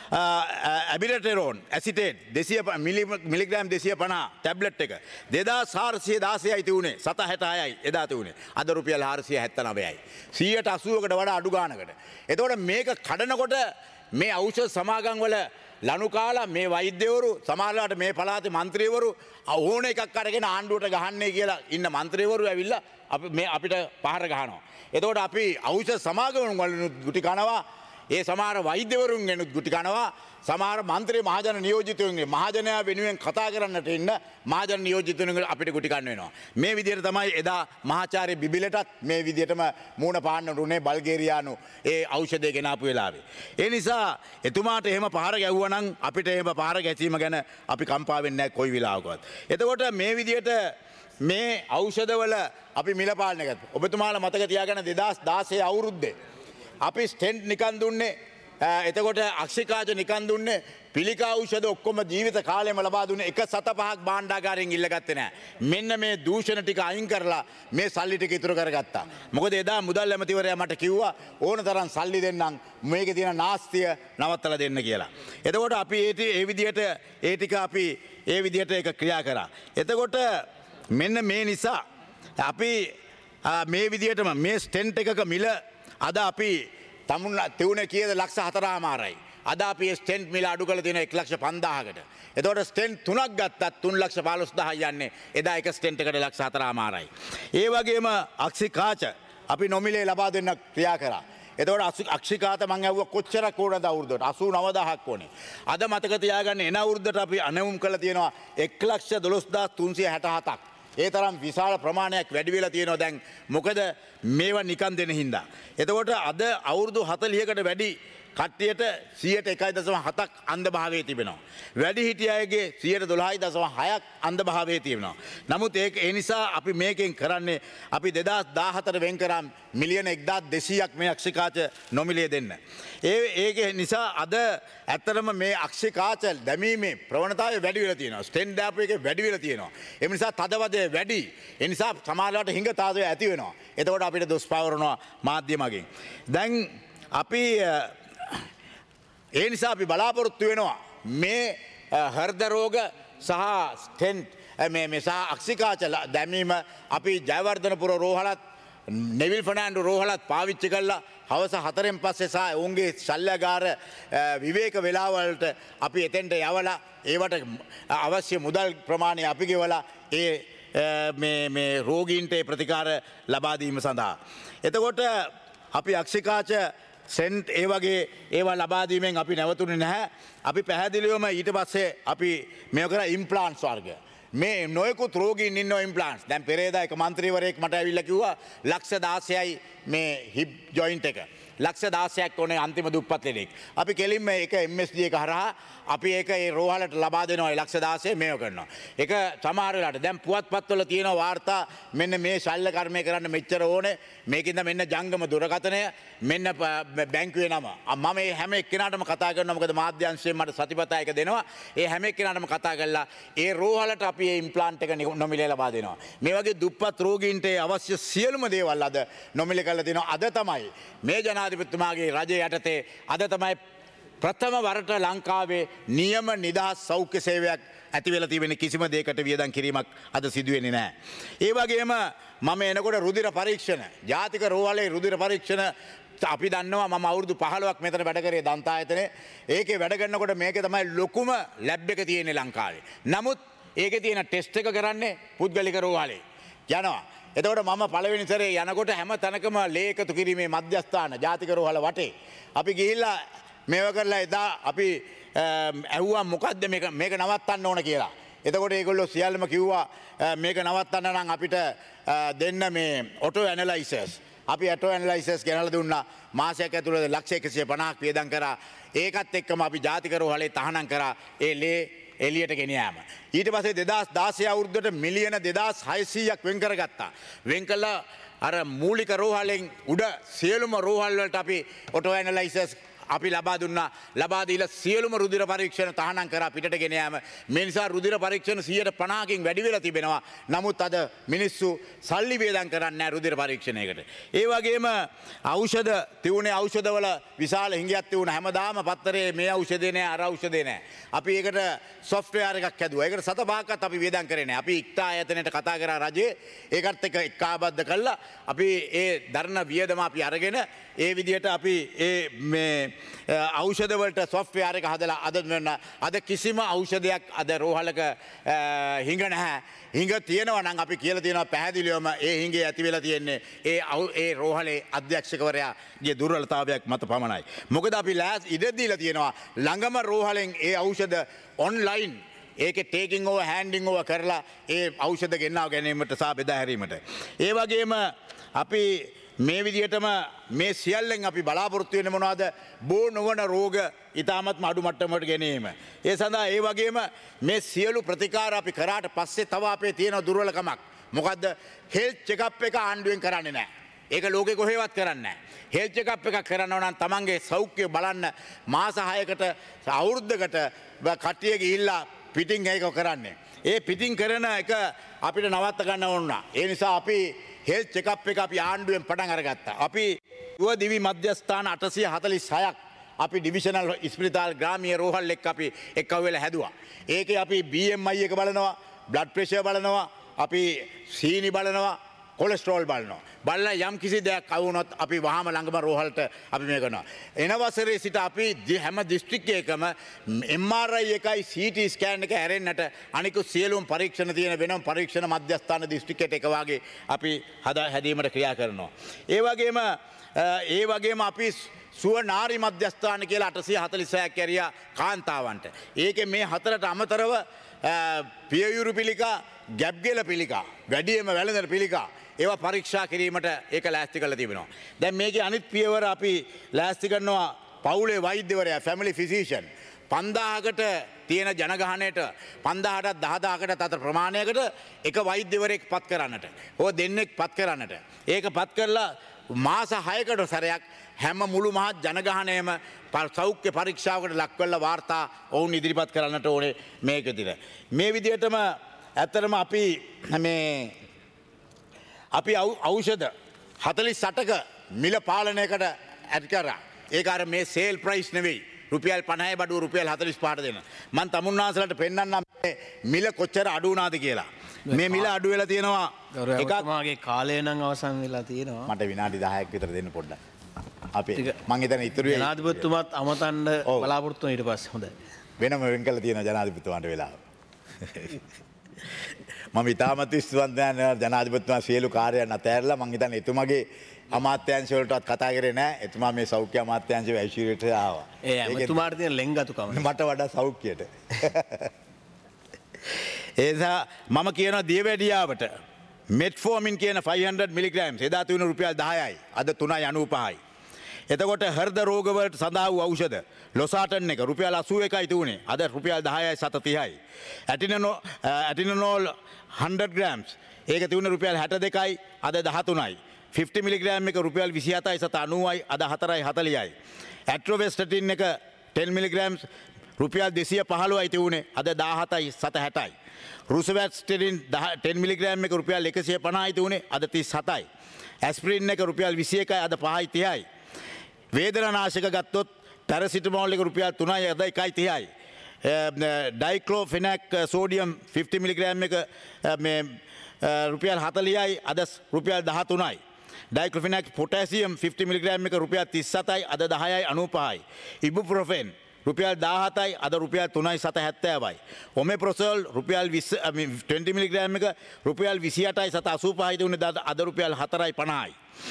ඇබිරටෙරෝන් ඇසිටේට් දෙසිය මිලිග්‍රෑම් දෙසිය පනහ ටැබ්ලට් එක දෙදාස් හාරසිය දාසයයි තියුණේ. සත හැටහයයි එදා තියුණේ. අද රුපියල් හාරසිය හැත්තනවයයි. සීයට අසූවකට වඩා අඩු ගානකට. එතකොට මේක කඩනකොට මේ ඖෂධ සමාගම් වල ලනු කාලා මේ වෛද්‍යවරු සමහරවිට මේ පළාතේ മന്ത്രിවරු ඕන එකක් අරගෙන ආණ්ඩුවට ගහන්නේ කියලා ඉන්න മന്ത്രിවරු ඇවිල්ලා අපි මේ අපිට පහර ගහනවා. එතකොට අපි ඖෂධ සමාගම් වලින් ගුටි කනවා. ඒ සමහර වෛද්‍යවරුන්ගෙන් ගුටි කනවා. සමහර മന്ത്രി මහජන නියෝජිතයන්ගේ මහජනයා වෙනුවෙන් කතා කරන්නට ඉන්න මහජන නියෝජිතයන්ගෙන් අපිට ගුටි කන්න වෙනවා. මේ විදිහට තමයි එදා මහාචාර්ය බිබිලටත් මේ විදිහටම මූණ පාන්න උනේ බල්ගේරියානු ඒ ඖෂධය ගෙනාපු වෙලාවේ. ඒ නිසා එතුමාට එහෙම පහර ගැහුවා නම් අපිට එහෙම පහර ගැසීම ගැන අපි කම්පා වෙන්නේ නැහැ කොයි වෙලාවකවත්. එතකොට මේ විදිහට මේ ඖෂධවල අපි මිල පාලනය කරා. ඔබතුමාලා මතක තියාගන්න දෙදාස් දාසය අවුරුද්දේ අපි ස්ටෙන්ට් නිකන් දුන්නේ. එතකොට අක්ෂිකාච නිකන් දුන්නේ. පිළිකා ඖෂධ ඔක්කොම ජීවිත කාලෙම ලබා දුන්නේ. එක සත පහක් භාණ්ඩාගාරයෙන් ඉල්ලගත්තේ නැහැ. මෙන්න මේ දූෂණ ටික අයින් කරලා මේ සල්ලි ටික ඉතුරු කරගත්තා. මොකද එදා මුදල් ඇමතිවරයා මට කිව්වා ඕන තරම් සල්ලි දෙන්නම් මේකේ තියෙන නාස්තිය නවත්තලා දෙන්න කියලා. එතකොට අපි ඒ විදිහට ඒ ටික අපි ඒ විදිහට ඒක ක්‍රියා කරා. එතකොට මෙන්න මේ නිසා අපි මේ විදිහටම මේ ස්ටෙන්ට් එකක මිල අද අපි තමුන් තිවුණේ කීයද? ලක්ෂ හතරමාරයි. අද අපි ස්ටෙන්ට් මිල අඩු කරලා තියෙන එක ලක්ෂ පන්දාහකට. එතකොට ස්ටෙන්ට් තුනක් ගත්තත් තුන් ලක්ෂ පහළොස් දහසයි යන්නේ. එදා එක ස්ටෙන්ට් එකට ලක්ෂ හතරමාරයි. ඒ වගේම අක්ෂිකාච අපි නොමිලේ ලබා දෙන්න ක්‍රියා කරා. එතකොට අක්ෂිකාත මං ඇහුවා කොච්චරක් ඕනද අවුරුද්දට? අසූ නව දහසක් ඕනේ. අද මතක තියාගන්න එන අවුරුද්දට අපි අනවුම් කරලා තියෙනවා එක ලක්ෂ දොළොස් දහස් තුන්සිය හැට හතක්. ඒ තරම් විශාල ප්‍රමාණයක් වැඩි වෙලා තියෙනවා දැන්. මොකද මේවා නිකන් දෙන හින්දා. එතකොට අද අවුරුදු හතළිහකට වැඩි කට්ටියට සියයට එකයි දශම හතක් අන්ධභාවයේ තිබෙනවා. වැඩිහිටිය අයගේ සියයට දොළහයි දශම හයක් අන්ධභාවයේ තියෙනවා. නමුත් ඒක ඒ නිසා අපි මේකෙන් කරන්නේ අපි දෙදාස් දාහතර වෙන් කරා මිලියන එක්දාස් දෙසීයක් මේ අක්ෂිකාච නොමිලේ දෙන්න. ඒ ඒක නිසා අද ඇත්තටම මේ අක්ෂිකාච දැමීමේ ප්‍රවණතාවය වැඩි වෙලා තියෙනවා. ස්ටෙන්ඩ් දාපු එකේ වැඩි වෙලා තියෙනවා. ඒ නිසා තදවදය වැඩි. ඒ නිසා සමාජයට හිඟතාවය ඇති වෙනවා. එතකොට අපිට දොස් පවරනවා මාධ්‍ය මගින්. දැන් අපි ඒ නිසා අපි බලාපොරොත්තු වෙනවා මේ හෘද රෝග සහ ස්ටෙන්ට් මේ මේ සහ අක්ෂිකාච දැමීම අපි ජයවර්ධනපුර රෝහලත් නෙවිල් ෆර්නෑන්ඩෝ රෝහලත් පාවිච්චි කළා. හවස හතරෙන් පස්සේ සහ ඔවුන්ගේ ශල්‍යගාර විවේක වෙලාවලට අපි එතෙන්ට යවලා ඒවට අවශ්‍ය මුදල් ප්‍රමාණය අපි ගෙවලා ඒ මේ මේ රෝගීන්ට ප්‍රතිකාර ලබා දීම සඳහා. එතකොට අපි අක්ෂිකාච සෙන්ට් ඒ වගේ ඒවා ලබා දීමෙන් අපි නැවතුනේ නැහැ. අපි පැහැදිලිවම ඊට පස්සේ අපි මේක කරා ඉම්ප්ලාන්ට්ස් වර්ග. මේ නොයෙකුත් රෝගීන් ඉන්නවා ඉම්ප්ලාන්ට්ස්. දැන් පෙරේදා එක මන්ත්‍රීවරයෙක් මට ඇවිල්ලා කිව්වා ලක්ෂ දාසයයි මේ හිප් ජොයින්ට් එක. ලක්ෂ දාසයක් ඕනේ අන්තිම දුප්පත් ලෙඩෙක්. අපි කෙලින්ම ඒක එම් එස් ඩී එක හරහා අපි ඒක ඒ රෝහලට ලබා දෙනවා ඒ ලක්ෂ දාසය මේව කරනවා. ඒක සමහර වෙලාවට දැන් පුවත්පත්වල තියෙන වාර්තා මෙන්න මේ ශල්‍ය කර්මය කරන්න මෙච්චර ඕනේ. මේකින්ද මෙන්න ජංගම දුරකථනය මෙන්න බැංකුවේ නම. මම මේ හැම එක්කෙනාටම කතා කරනවා මොකද මාධ්‍යංශයෙන් මට සතිපතා එක දෙනවා. ඒ හැම එක්කෙනාටම කතා කරලා ඒ රෝහලට අපි ඒ ඉම්ප්ලාන්ට් එක නොමිලේ ලබා දෙනවා. මේ වගේ දුප්පත් රෝගීන්ට අවශ්‍ය සියලුම දේවල් අද නොමිලේ කරලා දෙනවා. අද තමයි මේ ජනාධිපතිතුමාගේ රජය යටතේ අද තමයි ප්‍රථම වරට ලංකාවේ නියම නිදහස් සෞඛ්‍ය සේවයක් ඇති වෙලා තිබෙන කිසිම දෙයකට වියදම් කිරීමක් අද සිදු වෙන්නේ නැහැ. ඒ වගේම මම එනකොට රුධිර පරීක්ෂණ, ජාතික රෝහලේ රුධිර පරීක්ෂණ අපි දන්නවා මම අවුරුදු පහළොවක් මෙතන වැඩ කරේ දන්තායතනේ. ඒකේ වැඩ කරනකොට මේකේ තමයි ලොකුම ලැබ් එක තියෙන්නේ ලංකාවේ. නමුත් ඒකේ තියෙන ටෙස්ට් එක කරන්නේ පුද්ගලික රෝහලේ. යනවා. එතකොට මම පළවෙනි සැරේ යනකොට හැම තැනකම ලේ එකතු කිරීමේ මධ්‍යස්ථාන ජාතික රෝහල වටේ අපි ගිහිල්ලා මේව කරලා එදා අපි ඇහුවා මොකද්ද මේක මේක නවත්තන්න ඕන කියලා. එතකොට ඒගොල්ලෝ සියල්ලම කිව්වා මේක නවත්තන්න නම් අපිට දෙන්න මේ ඔටෝ ඇනලයිසර්ස්. අපි ඔටෝ ඇනලයිසර්ස් ගෙනල්ලා දුන්නා. මාසයක් ඇතුළත ලක්ෂ එකසිය පනහක් වියදම් කරා. ඒකත් එක්කම අපි ජාතික රෝහලේ තහනම් කරා ඒ ලේ එලියට ගෙන යාම. ඊට පස්සේ දෙදාස් දාසය අවුරුද්දට මිලියන දෙදාස් හයසීයක් වෙන් කරගත්තා. වෙන් කළා අර මූලික රෝහලෙන් උඩ සියලුම රෝහල් වලට අපි ඔටෝ ඇනලයිසර්ස් අපි ලබා දුන්නා. ලබා දීලා සියලුම රුධිර පරීක්ෂණ තහනම් කරා පිටට ගෙන යාම. මේ නිසා රුධිර පරීක්ෂණ සියයට පනහකින් වැඩි වෙලා තිබෙනවා. නමුත් අද මිනිස්සු සල්ලි වේදම් කරන්නේ නැහැ රුධිර පරීක්ෂණයකට. ඒ වගේම ඖෂධ තියුනේ ඖෂධවල විශාල හිඟයක් තියුණා. හැමදාම පත්තරේ මේ ඖෂධේ නැහැ අර ඖෂධේ නැහැ. අපි ඒකට සොෆ්ට්වෙයාර් එකක් හැදුවා. ඒකට සත පහක්වත් අපි වේදම් කරේ නැහැ. අපි ඉක්තා ආයතනයට කතා කරා රජයේ. ඒකත් එක්ක එක්කාබද්ධ කළා. අපි ඒ දරණ වියදම අපි අරගෙන ඒ විදිහට අපි ඒ මේ ඖෂධවලට සොෆ්ට්වෙයාර් එක හදලා අද අද කිසිම ඖෂධයක් අද රෝහලක හිඟ නැහැ. හිඟ තියෙනවා නම් අපි කියලා තියෙනවා පැහැදිලිවම ඒ හිඟේ ඇති වෙලා තියෙන්නේ ඒ ඒ රෝහලේ අධ්‍යක්ෂකවරයාගේ දුර්වලතාවයක් මත පමණයි. මොකද අපි ලෑස් ඉඩ දීලා තියෙනවා ළඟම රෝහලෙන් ඒ ඖෂධ ඔන්ලයින් ඒකේ ටේකින් ඕවර් හෑන්ඩින් ඕවර් කරලා ඒ ඖෂධ ගෙන්වා ගැනීමට සහ බෙදා හැරීමට. ඒ වගේම අපි මේ විදිහටම මේ සියල්ලෙන් අපි බලාපොරොත්තු වෙන්නේ මොනවද? බෝ නොවන රෝග ඉතාමත්ම අඩු මට්ටමකට ගැනීම. ඒ සඳහා ඒ වගේම මේ සියලු ප්‍රතිකාර අපි කරාට පස්සේ තව අපේ තියෙන දුර්වලකමක්. මොකද්ද? හෙල්ත් චෙකප් එක ආණ්ඩුවෙන් කරන්නේ නැහැ. ඒක ලෝකේ කොහෙවත් කරන්නේ නැහැ. හෙල්ත් චෙකප් එකක් කරනව නම් තමන්ගේ සෞඛ්‍යය බලන්න මාස හයකට අවුරුද්දකට කට්ටිය ගිහිල්ලා පිටින් ඒක කරන්නේ. ඒ පිටින් කරන එක අපිට නවත්ත ගන්න ඕන. ඒ නිසා අපි හෙල්ත් චෙකප් එක අපි ආණ්ඩුවෙන් පටන් අරගත්තා. අපි දුව දිවි මධ්‍යස්ථාන අටසිය හතළිස් හයක් අපි ඩිවිෂනල් ස්පිරිතාල් ග්‍රාමීය රෝහල් එක්ක අපි එක්කව වෙලා හැදුවා. ඒකේ අපි බී එම් අයි එක බලනවා, බ්ලඩ් ප්‍රෙෂර් බලනවා, අපි සීනි බලනවා, කොලෙස්ටරෝල් බලනවා. බලලා යම් කිසි දෙයක් අවුනොත් අපි වහාම ළඟම රෝහලට අපි මේ කරනවා. එන වසරේ සිට අපි හැම දිස්ත්‍රික්කයකම එම් ආර් අයි එකයි සී ටී ස්කෑන් එක ඇරෙන්නට අනිකුත් සියලුම පරීක්ෂණ තියෙන වෙනම පරීක්ෂණ මධ්‍යස්ථාන දිස්ත්‍රික්කයට එක වාගේ අපි හදා හැදීමට ක්‍රියා කරනවා. ඒ වගේම ඒ වගේම අපි සුව නාරි මධ්‍යස්ථාන කියලා අටසිය හතළිස් හයක් ඇරියා කාන්තාවන්ට. ඒකේ මේ හතරට අමතරව පියයුරු පිළිකා, ගැබ්ගෙල පිළිකා, වැඩියම වැළඳන පිළිකා ඒවා පරීක්ෂා කිරීමට ඒක ලෑස්ති කරලා තිබෙනවා. දැන් මේකේ අනිත් පියවර අපි ලෑස්ති කරනවා පවුලේ වෛද්‍යවරයා, ෆැමිලි ෆිසිෂියන් පන්දාහකට තියෙන ජනගහනයට පන්දාහටත් දහදාහකටත් අතර ප්‍රමාණයකට එක වෛද්‍යවරයෙක් පත් කරන්නට. ඕ දෙන්නෙක් පත් කරන්නට. ඒක පත් කරලා මාස හයකට සැරයක් හැම මුළු මහත් ජනගහනයම සෞඛ්‍ය පරීක්ෂාවකට ලක්වල්ල වාර්තා ඔවුන් ඉදිරිපත් කරන්නට ඕනේ මේක දින. මේ විදිහටම ඇත්තරම අපි මේ අපි ඖෂධ හතළිස් අටක මිල පාලනයකට ඇත් කරා. ඒක අර මේ සේල් ප්‍රයිස් නෙවෙයි. රුපියල් පනහයි බඩුව රුපියල් හතළිස් පහට දෙන. මම තමුන්නාන්සලට පෙන්වන්නම් මිල කොච්චර අඩු වුණාද කියලා. මේ මිල අඩු වෙලා තියෙනවා. එකක්මාගේ කාලය නම් අවසන් වෙලා තියෙනවා. මට විනාඩි දහයක් විතර දෙන්න පොඩ්ඩක්. අපි මං හිතන්නේ ඉතුරු ජනාධිපතිතුමාත් අමතන්න බලාපොරොත්තු වෙන ඊට පස්සේ හොඳයි. වෙනම වෙන් කළා තියෙන ජනාධිපතිතුමාට වෙලාව. මම ඉතාමත් ස්තුතිවන්තයන් ජනාධිපතිතුමා සියලු කාර්යයන් අතෑරලා මං හිතන්නේ එතුමාගේ අමාත්‍යාංශ වලටවත් කතා කරේ නැහැ. එතුමා මේ සෞඛ්‍ය අමාත්‍යාංශයේ ඇයිසියුට ආවා. ඒ ඇමතුමාට තියෙන ලෙන්ගතුකම. මට වඩා සෞඛ්‍යයට. ඒ නිසා මම කියනවා දියවැඩියාවට මෙට්ෆෝමින් කියන five hundred මිලිග්‍රෑම් එදා තිබුණු රුපියල් දහයයි අද තුනයි අනූපහයි. එතකොට හෘද රෝගවලට සඳහා වූ ඖෂධ ලොසාටන් එක රුපියල් අසූ එකයි තිබුණේ අද රුපියල් දහයයි සත තිහයි. ඇටිනෝ ඇටිනෝල් hundred grams ඒක තිබුණේ රුපියල් හැට දෙකයි අද දහතුනයි. fifty මිලිග්‍රෑම් එක රුපියල් විසි හතයි සත අනූවයි අද හතරයි හතලිහයි. ඇට්‍රොවෙස්ටටින් එක ten මිලිග්‍රෑම් රුපියල් දෙසිය පහළොවයි තිබුණේ අද දාහතයි සත හැටයි. රුසවැට්ස්ටරින් ten මිලිග්‍රෑම් එක රුපියල් එකසිය පනහයි තිබුණේ අද තිස් හතයි. ඇස්ප්‍රින් එක රුපියල් විසි එකයි අද පහයි තිහයි. වේදනානාශක ගත්තොත් පැරසිටමෝල් එක රුපියල් තුනයි අද එකයි තිහයි. ඩයික්ලෝෆෙනක් සෝඩියම් fifty මිලිග්‍රෑම් එක මේ රුපියල් හතලිහයි අද රුපියල් දහතුනයි. ඩයික්ලෝෆෙනක් පොටෑසියම් fifty මිලිග්‍රෑම් එක රුපියල් තිස් සතයි අද දහයයි අනූපහයි. ඉබුප්‍රොෆෙන් රුපියල් දාහතයි අද රුපියල් තුනයි සත හැත්තෑවයි. ඔමෙප්‍රොසෝල් රුපියල් twenty මිලිග්‍රෑම් එක රුපියල් විසි අටයි සත අසූපහයි තිබුණේ අද රුපියල් හතරයි පනහයි.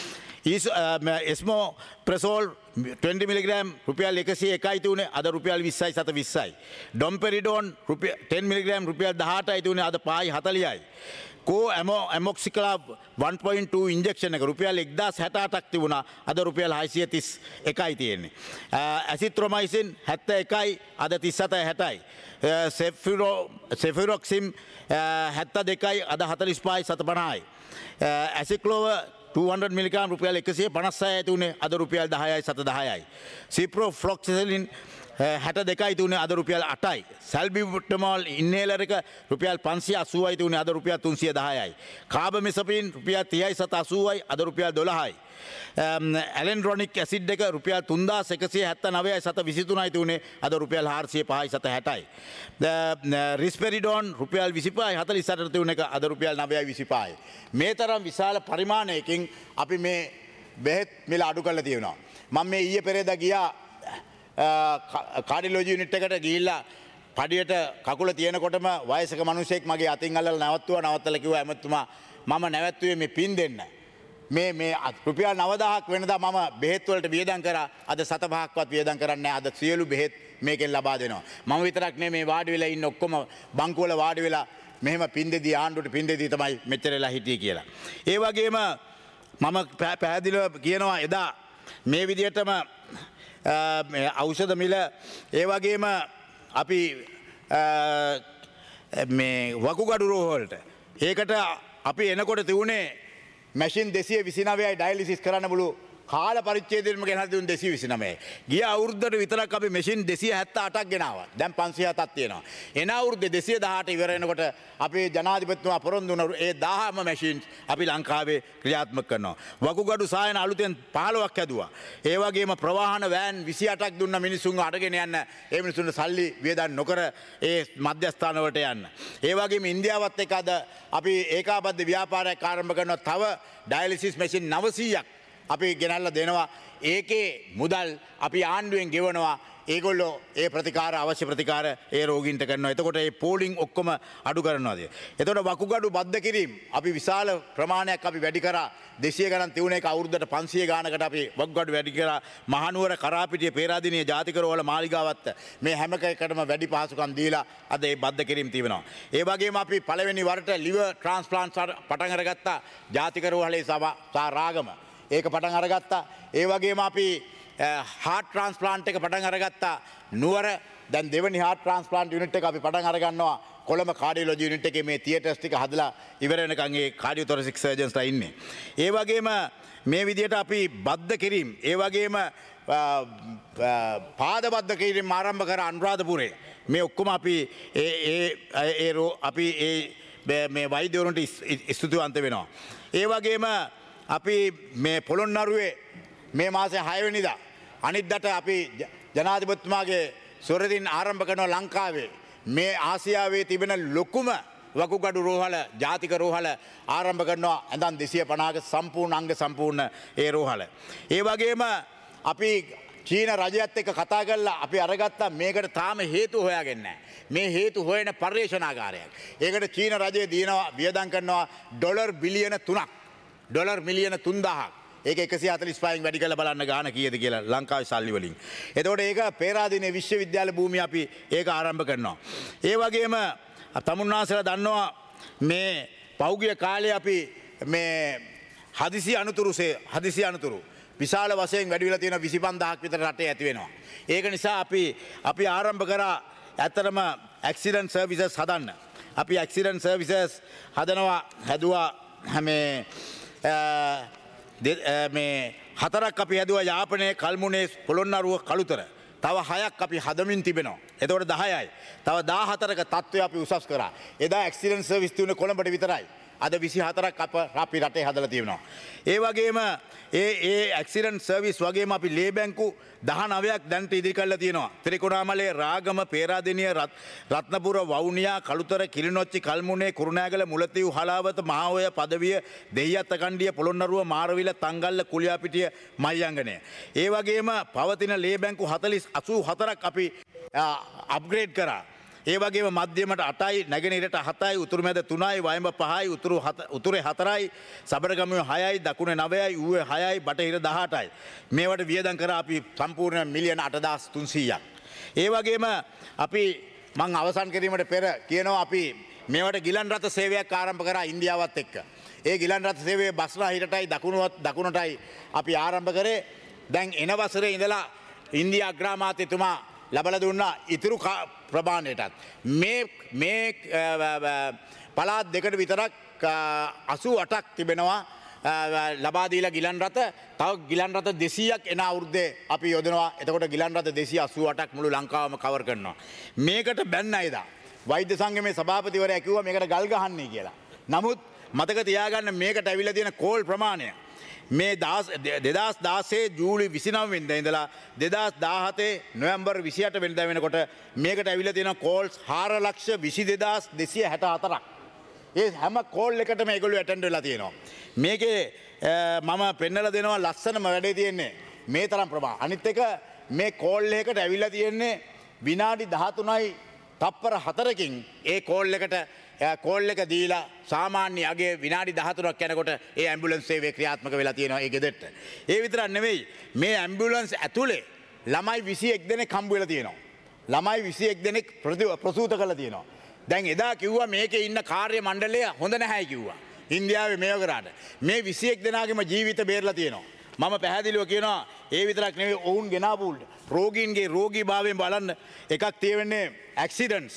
එස්මෝ ප්‍රසෝල් twenty මිලිග්‍රෑම් රුපියල් එකසිය එකයි තිබුණේ අද රුපියල් විස්සයි සත විස්සයි. ඩොම්පෙරිඩෝන් ten මිලිග්‍රෑම් රුපියල් දහඅටයි තිබුණේ අද පහයි හතලිහයි. Co amo amoxiclav one point two injection එක රුපියල් එක්දාස් හැට අටක් තිබුණා අද රුපියල් හයසිය තිස් එකයි තියෙන්නේ. ඇසිත්‍රොමයිසින් හැත්තෑ එකයි අද තිස් හතයි හැටයි. සෙෆිරොක්සිම් හැත්ත දෙකයි අද හතලිස් පහයි සත පනහයි. ඇසික්ලෝව two hundred මිලිග්‍රෑම් රුපියල් එකසිය පනස් හයයි තිබුණේ අද රුපියල් දහයයි සත දහයයි. සිප්‍රෝෆ්ලොක්සිසිලින් හැට දෙකයි තිබුණේ අද රුපියල් අටයි. සැල්බියුටමෝල් ඉන්නේලර් එක රුපියල් පන්සිය අසූවයි තිබුණේ අද රුපියල් තුන්සිය දහයයි. කාබමිසපින් රුපියල් තිහයි සත අසූවයි අද රුපියල් දොළහයි. ඇලෙන්ඩ්‍රොනික් ඇසිඩ් එක රුපියල් තුන්දාස් එකසිය හැත්තනවයයි සත විසිතුනයි තිබුණේ අද රුපියල් හාරසිය පහයි සත හැටයි. රිස්පෙරිඩෝන් රුපියල් විසිපහයි හතලිස් අටට තිබුණ එක අද රුපියල් නවයයි විසිපහයි. මේ තරම් විශාල පරිමාණයකින් අපි මේ බෙහෙත් මිල අඩු කරලා තියෙනවා. මම මේ ඊයේ පෙරේදා ගියා කාඩියොලොජි යුනිට් එකට ගිහිල්ලා පඩියට කකුල තියෙනකොටම වයසක මිනිහෙක් මගේ අතින් අල්ලලා නවත්තුවා. නවත්තලා කිව්වා ඇමතුමා මම නැවැත්තුවේ මේ පින් දෙන්න. මේ මේ රුපියල් නවදාහක් වෙනදා මම බෙහෙත් වලට වියදම් කරා අද සත පහක්වත් වියදම් කරන්නේ නැහැ. අද සියලු බෙහෙත් මේකෙන් ලබා දෙනවා. මම විතරක් නෙමෙයි මේ වාඩි වෙලා ඉන්න ඔක්කොම බංකුවල වාඩි වෙලා මෙහෙම පින් දෙදී ආණ්ඩුවට පින් දෙදී තමයි මෙච්චර වෙලා හිටියේ කියලා. ඒ වගේම මම පැහැදිලිව කියනවා එදා මේ විදිහටම ඖෂධ මිල ඒ වගේම අපි මේ වකුගඩු රෝහලට ඒකට අපි එනකොට තිබුණේ මැෂින් දෙසිය විසිනවයයි ඩයලිසිස් කරන්න පුළු කාල පරිච්ඡේදයෙන්ම ගෙනල්ලා දුන් දෙසිය විසිනවයයි. ගිය අවුරුද්දට විතරක් අපි මැෂින් දෙසිය හැත්තෑ අටක් ගෙනාවා. දැන් පන්සිය හතක් තියෙනවා. එන අවුරුද්දේ දෙසිය දහඅට ඉවර වෙනකොට අපේ ජනාධිපතිතුමා පොරොන්දු වුණ ඒ දහම මැෂින් අපි ලංකාවේ ක්‍රියාත්මක කරනවා. වකුගඩු සායන අලුතෙන් පහළොවක් හැදුවා. ඒ වගේම ප්‍රවාහන වෑන් විසි අටක් දුන්න මිනිසුන්ව අරගෙන යන්න ඒ මිනිසුන්ට සල්ලි වියදම් නොකර ඒ මධ්‍යස්ථාන වලට යන්න. ඒ වගේම ඉන්දියාවත් එක්ක අද අපි ඒකාබද්ධ ව්‍යාපාරයක් ආරම්භ කරනවා. තව ඩයලිසිස් මැෂින් නවසීයක් අපි ගෙනල්ලා දෙනවා. ඒකේ මුදල් අපි ආණ්ඩුවෙන් ගෙවනවා. ඒගොල්ලෝ ඒ ප්‍රතිකාර අවශ්‍ය ප්‍රතිකාර ඒ රෝගීන්ට කරනවා. එතකොට ඒ පෝලිං ඔක්කොම අඩු කරනවාද. එතකොට වකුගඩු බද්ධ කිරීම අපි විශාල ප්‍රමාණයක් අපි වැඩි කරා. දෙසිය ගණන් තිබුණ එක අවුරුද්දට පන්සිය ගානකට අපි වකුගඩු වැඩි කරා. මහනුවර කරාපිටිය පේරාදෙණිය ජාතික රෝහල මාලිගාවත් මේ හැම එකකටම වැඩි පහසුකම් දීලා අද ඒ බද්ධ කිරීම තිබෙනවා. ඒ වගේම අපි පළවෙනි වරට liver transplant පටන් අරගත්තා ජාතික රෝහලේ සහ රාගම. ඒක පටන් අරගත්තා. ඒ වගේම අපි හාර්ට් ට්‍රාන්ස්ප්ලාන්ට් එක පටන් අරගත්තා නුවර. දැන් දෙවනි හාර්ට් ට්‍රාන්ස්ප්ලාන්ට් යුනිට් එක අපි පටන් අරගන්නවා. කොළඹ කාඩියොලොජි යුනිට් එකේ මේ තියටර්ස් ටික හදලා ඉවර වෙනකන් ඒ කාඩියෝතොරැසික් සර්ජන්ස්ලා ඉන්නේ. ඒ වගේම මේ විදිහට අපි බද්ධ කිරීම ඒ වගේම පාද බද්ධ කිරීම ආරම්භ කර අනුරාධපුරේ මේ ඔක්කොම අපි ඒ ඒ අපි ඒ මේ වෛද්‍යවරුන්ට ස්තුතිවන්ත වෙනවා. ඒ වගේම අපි මේ පොළොන්නරුවේ මේ මාසේ හය වෙනිදා අනිද්දාට අපි ජනාධිපතිතුමාගේ සොරදින් ආරම්භ කරනවා ලංකාවේ මේ ආසියාවේ තිබෙන ලොකුම වකුගඩු රෝහල ජාතික රෝහල ආරම්භ කරනවා. ඇඳන් දෙසිය පනහක සම්පූර්ණ අංග සම්පූර්ණ ඒ රෝහල. ඒ වගේම අපි චීන රජයත් එක්ක කතා කරලා අපි අරගත්තා මේකට තාම හේතු හොයාගෙන නැහැ. මේ හේතු හොයන පර්යේෂණාගාරයක්. ඒකට චීන රජය දිනනවා වියදම් කරනවා ඩොලර් බිලියන තුනක්. ඩොලර් මිලියන තුන්දාහක්. ඒක එකසිය හතළිස් පහෙන් වැඩි කරලා බලන්න ගාන කීයද කියලා ලංකාවේ සල්ලි වලින්. එතකොට ඒක පේරාදෙණිය විශ්වවිද්‍යාල භූමිය අපි ඒක ආරම්භ කරනවා. ඒ වගේම තමුන්නාසලා දන්නවා මේ පෞගිය කාලේ අපි මේ හදිසි අනුතුරුසේ හදිසි අනුතුරු විශාල වශයෙන් වැඩි වෙලා තියෙන විසි පන්දාහක් විතර රටේ ඇති වෙනවා. ඒක නිසා අපි අපි ආරම්භ කරා ඇත්තටම ඇක්සිඩන්ට් සර්විසස් හදන්න. අපි ඇක්සිඩන්ට් සර්විසස් හදනවා හැදුවා මේ මේ හතරක් අපි හැදුවා යාපනයේ කල්මුනේ පොළොන්නරුව කළුතර. තව හයක් අපි හදමින් තිබෙනවා. එතකොට දහයයි. තව දාහතරක තත්ත්වය අපි උසස් කරා. එදා ඇක්සිඩන්ට් සර්විස් තිබුණේ කොළඹට විතරයි. අද විසි හතරක් අප අපි රටේ හදලා තියෙනවා. ඒ වගේම ඒ ඒ ඇක්සිඩන්ට් සර්විස් වගේම අපි ලේ බැංකු දහනවයක් දැන්ට ඉදිරි කරලා තියෙනවා. ත්‍රිකුණාමලේ රාගම පේරාදෙණිය රත්නපුර වවුනියා කළුතර කිලිනොච්චි කල්මුනේ කුරුණෑගල මුලතිව් හලාවත මහාඔය පදවිය දෙහිඅත්ත කණ්ඩිය පොළොන්නරුව මාරවිල තංගල්ල කුලියාපිටිය මහියංගනය. ඒ වගේම පවතින ලේ බැංකු හතළිස් අසූ හතරක් අපි අප්ග්‍රේඩ් කරා. ඒ වගේම මධ්‍යමට අටයි නැගෙනහිරට හතයි උතුරු මැද තුනයි වයඹ පහයි උතුරු උතුරේ හතරයි සබරගමුවේ හයයි දකුණේ නවයයි ඌවේ හයයි බටහිර දහඅටයි මේවට වියදම් කරා අපි සම්පූර්ණ මිලියන අටදාස් තුන්සීයක්. ඒ වගේම අපි මං අවසන් කිරීමට පෙර කියනවා අපි මේවට ගිලන් රථ සේවයක් ආරම්භ කරා ඉන්දියාවත් එක්ක. ඒ ගිලන් රථ සේවයේ බස්නාහිරටයි දකුණුවත් දකුණටයි අපි ආරම්භ කරේ. දැන් එන වසරේ ඉඳලා ඉන්දියා අග්‍රාමාත්‍යතුමා ලබල දුන්නා ඉතුරු ප්‍රමාණයටත්. මේ මේ පළාත් දෙකට විතරක් අසූ අටක් තිබෙනවා ලබාදීලා ගිලන් රථ. තව ගිලන් රථ දෙසීයක් එන අවුරුද්දේ අපි යොදනවා. එතකොට ගිලන් රථ දෙසිය අසූ අටක් මුළු ලංකාවම කවර් කරනවා. මේකට බැන්න එදා වෛද්‍ය සංගමේ සභාපතිවරයා කිව්වා මේකට ගල් ගහන්නේ කියලා. නමුත් මතක තියාගන්න මේකට ඇවිල්ලා තියෙන කෝල් ප්‍රමාණය මේ දෙදස් දාසේ ජූලි විසිනව වෙනිද ඉඳලා දෙදස් දාහතේ නොවැම්බර් විසිඅට වෙනිදා වෙනකොට මේකට ඇවිල්ලා තියෙන කෝල්ස් හාර ලක්ෂ විසි දෙදාස් දෙසිය හැට හතරක්. ඒ හැම කෝල් එකටම ඒගොල්ලෝ ඇටෙන්ඩ් වෙලා තියෙනවා. මේකේ මම පෙන්නලා දෙනවා ලස්සනම වැඩේ තියෙන්නේ මේ තරම් ප්‍රමාණ. අනිත් එක මේ කෝල් එකකට ඇවිල්ලා තියෙන්නේ විනාඩි දහතුනයි තප්පර හතරකින් ඒ කෝල් එකට කෝල් එක දීලා සාමාන්‍ය අගේ විනාඩි දහතුනක් යනකොට ඒ ඇම්බුලන්ස් සේවය ක්‍රියාත්මක වෙලා තියෙනවා ඒ ගෙදරට. ඒ විතරක් නෙවෙයි මේ ඇම්බුලන්ස් ඇතුලේ ළමයි විසි එක් දෙනෙක් හම්බ වෙලා තියෙනවා. ළමයි විසි එක් දෙනෙක් ප්‍රසූත කරලා තියෙනවා. දැන් එදා කිව්වා මේකේ ඉන්න කාර්ය මණ්ඩලය හොඳ නැහැයි කිව්වා. ඉන්දියාවේ මේව කරාට මේ විසි එක් දෙනාගේම ජීවිත බේරලා තියෙනවා. මම පැහැදිලිව කියනවා ඒ විතරක් නෙවෙයි ඔවුන් ගෙනාවු රෝගීන්ගේ රෝගීභාවයෙන් බලන්න එකක් තියෙන්නේ ඇක්සිඩන්ට්ස්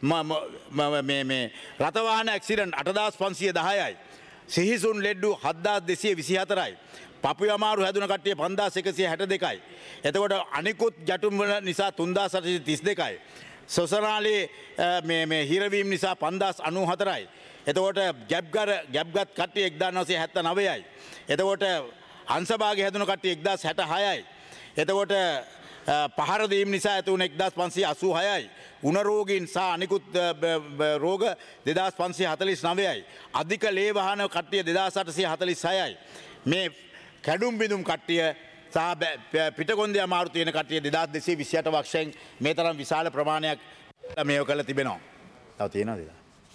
මේ රථවාහන ඇක්සිඩන්ට් අටදාස් පන්සිය දහයයි. සිහිසුන් ලෙඩ්ඩු හත්දාස් දෙසිය විසි හතරයි. පපු අමාරු හැදුන කට්ටිය පන්දාස් එකසිය හැට දෙකයි. එතකොට අනිකුත් ගැටුම්වල නිසා තුන්දාස් අටසිය තිස් දෙකයි. සොසනාලේ මේ හිරවීම් නිසා පන්දාස් අනූ හතරයි. එතකොට ගැබ්ගර ගැබ්ගත් කට්ටිය එක්දා නවසිය හැත්ත නවයයි. එතකොට අංශභාගය හැදුන කට්ටිය එක්දාස් හැට හයයි. එතකොට පහරදීම් නිසා ඇතුවන එක්දස් පන්සිය අසූ හයයි. උනරෝගීන් සහ අනිකුත් රෝග දෙදස් පන්සිය හතලිස් නවයයි. අධික ලේවාහන කට්ටිය දෙදස් අටසිය හතලිස් හයයි. මේ කැඩුම් බිඳුම් කට්ටිය සහ පිටකොන්දේ අමාරු තියෙන කට්ටිය දෙදස් දෙසිය විසිඅට වක්ෂයෙන් මේ තරම් විශාල ප්‍රමාණයක් මේව කරලා තිබෙනවා. තව තියෙනවද?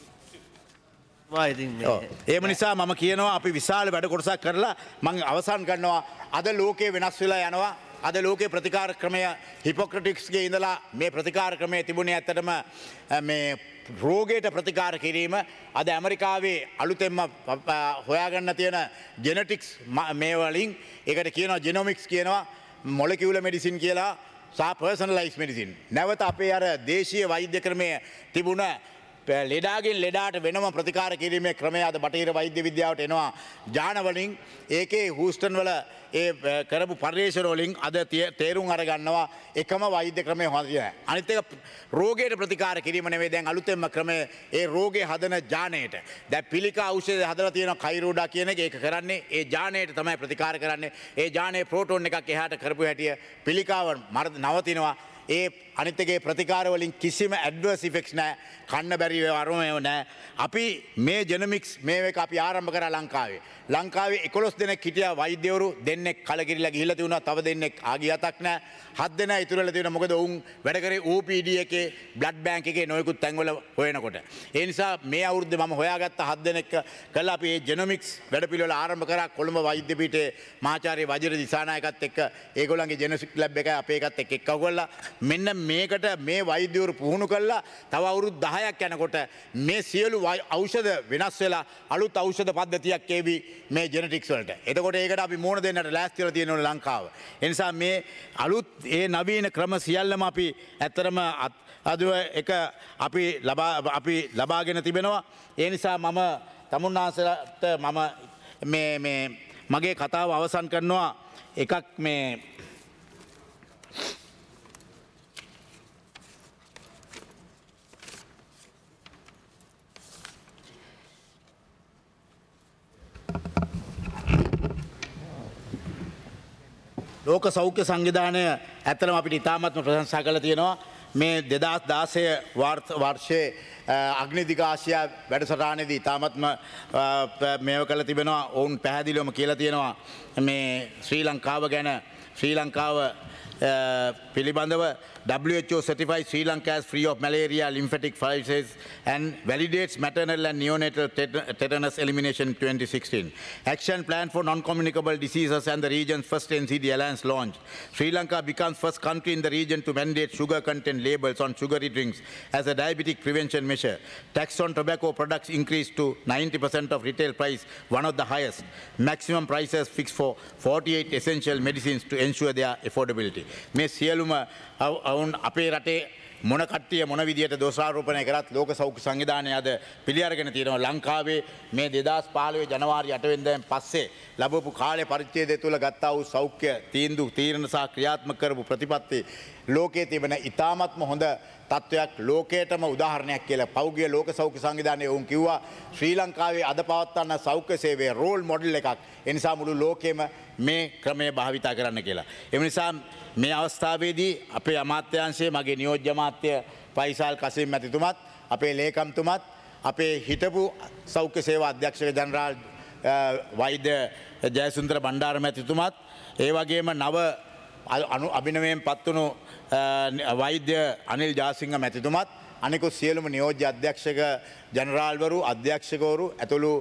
ඒම නිසා මම කියනවා අපි විශාල වැඩ කොටසක් කරලා මම අවසන් කරනවා. අද ලෝකේ වෙනස් වෙලා යනවා. අද ලෝකේ ප්‍රතිකාර ක්‍රමය හිපොක්‍රටික්ස්ගේ ඉඳලා මේ ප්‍රතිකාර ක්‍රමය තිබුණේ ඇත්තටම මේ රෝගයට ප්‍රතිකාර කිරීම. අද ඇමරිකාවේ අලුතෙන්ම හොයාගන්න තියෙන ජෙනටික්ස් මේ වලින් ඒකට කියනවා ජෙනොමික්ස් කියනවා මොලිකියුලර් මෙඩිසින් කියලා සහ පර්සනලයිස් මෙඩිසින්. නැවත අපේ අර දේශීය වෛද්‍ය ක්‍රමය තිබුණ ලෙඩාගෙන් ලෙඩාට වෙනම ප්‍රතිකාර කිරීමේ ක්‍රමය අද බටහිර වෛද්‍ය විද්‍යාවට එනවා ජානවලින්. ඒකේ හූස්ටන් වල ඒ කරපු පර්යේෂණ වලින් අද තේරුම් අරගන්නවා එකම වෛද්‍ය ක්‍රමය හොඳ නැහැ. අනිත් එක රෝගයට ප්‍රතිකාර කිරීම නෙවෙයි දැන් අලුතෙන්ම ක්‍රමය ඒ රෝගේ හදන ජානයට. දැන් පිළිකා ඖෂධය හදලා තියෙනවා කයිරෝඩා කියන එක. ඒක කරන්නේ ඒ ජානයට තමයි ප්‍රතිකාර කරන්නේ. ඒ ජානයේ ප්‍රෝටෝන් එකක් එහාට කරපු හැටිය පිළිකාව නවතිනවා. ඒ අනිත් එකේ ප්‍රතිකාර වලින් කිසිම ඇඩ්වර්ස් ඉෆෙක්ට්ස් නැහැ. කන්න බැරි වරමයෝ නැහැ. අපි මේ ජෙනොමික්ස් මේ එක අපි ආරම්භ කරා ලංකාවේ. ලංකාවේ එකොළොස් දෙනෙක් හිටියා වෛද්‍යවරු දෙන්නෙක් කලකිරිලා ගිහිල්ලා තිබුණා. තව දෙන්නෙක් ආගිය හතක් නැහැ. හත් දෙනා ඉතුරු වෙලා තියෙනවා. මොකද උන් වැඩ කරේ ඕ පී ඩී එකේ බ්ලඩ් බැංක් එකේ නොයෙකුත් තැන්වල හොයනකොට. ඒ නිසා මේ අවුරුද්දේ මම හොයාගත්ත හත් දෙනෙක් කළා අපි මේ ජෙනොමික්ස් වැඩපිළිවෙල ආරම්භ කරා කොළඹ වෛද්‍ය පීඨයේ මහාචාර්ය වජිර දිසානායකත් එක්ක ඒගොල්ලන්ගේ ජෙනොමික් ලැබ් එකයි අපේ එකත් එක්ක එක්කව කරලා මෙන්න මේකට මේ වෛද්‍යවරු පුහුණු කළා. තව අවුරුදු දහයක් යනකොට මේ සියලු ඖෂධ වෙනස් වෙලා අලුත් ඖෂධ පද්ධතියක් ඒවි මේ ජෙනටික්ස් වලට. එතකොට ඒකට අපි මුණ දෙන්නට ලෑස්ති වෙලා තියෙනවා ලංකාව. ඒ නිසා මේ අලුත් ඒ නවීන ක්‍රම සියල්ලම අපි ඇත්තරම අද එක අපි ලබා අපි ලබාගෙන තිබෙනවා. ඒ නිසා මම තමුන්නාසලට මම මේ මේ මගේ කතාව අවසන් කරනවා එකක් මේ ලෝක සෞඛ්‍ය සංවිධානය ඇත්තටම අපිට ඉතාමත්ම ප්‍රශංසා කළා තියෙනවා. මේ දෙදහස් දාසය වර්ෂයේ අග්නිදිග ආසියා වැඩසටහනේදී ඉතාමත්ම මේව කළ තිබෙනවා. ඔවුන් පැහැදිලිවම කියලා තියෙනවා මේ ශ්‍රී ලංකාව ගැන ශ්‍රී ලංකාව පිළිබඳව W H O certifies Sri Lanka as free of malaria, lymphatic viruses and validates maternal and neonatal tetanus elimination in twenty sixteen. Action plan for non-communicable diseases and the region's first N C D alliance launched. Sri Lanka becomes first country in the region to mandate sugar content labels on sugary drinks as a diabetic prevention measure. Tax on tobacco products increased to ninety percent of retail price, one of the highest. Maximum prices fixed for forty-eight essential medicines to ensure their affordability. මේ සියලුම අවුන් අපේ රටේ මොන කට්ටිය මොන විදියට දෝෂාරෝපණය කරත් ලෝක සෞඛ්‍ය සංවිධානය අද පිළි අරගෙන තියෙනවා. ලංකාවේ මේ දෙදහස් පහළොව ජනවාරි අට වෙනිදාන් පස්සේ ලැබපු කාලය පරිච්ඡේදය තුළ ගත්තා වූ සෞඛ්‍ය තීන්දුව තීරණ සහ ක්‍රියාත්මක කරපු ප්‍රතිපත්ති ලෝකයේ තිබෙන ඉතාමත්ම හොඳ තත්ත්වයක් ලෝකයටම උදාහරණයක් කියලා පෞද්ගලික ලෝක සෞඛ්‍ය සංවිධානයේ වුන් කිව්වා ශ්‍රී ලංකාවේ අද පවත්වන සෞඛ්‍ය සේවයේ රෝල් මොඩල් එකක්. ඒ නිසා මුළු ලෝකෙම මේ ක්‍රමය භාවිතා කරන්න කියලා. ඒ නිසා මේ අවස්ථාවේදී අපේ අමාත්‍යාංශයේ මගේ නියෝජ්‍ය අමාත්‍ය පයිසල් කසිම් මැතිතුමත් අපේ ලේකම්තුමත් අපේ හිටපු සෞඛ්‍ය සේවා අධ්‍යක්ෂක ජනරාල් වෛද්‍ය ජයසුන්දර බණ්ඩාර මැතිතුමත් ඒ වගේම නව අභිනවයෙන් පත්වුණු වෛද්‍ය අනිල් ජාසිංහ මැතිතුමත් අනිකුත් සියලුම නියෝජ්‍ය අධ්‍යක්ෂක ජනරාල්වරු අධ්‍යක්ෂකවරු ඇතුළු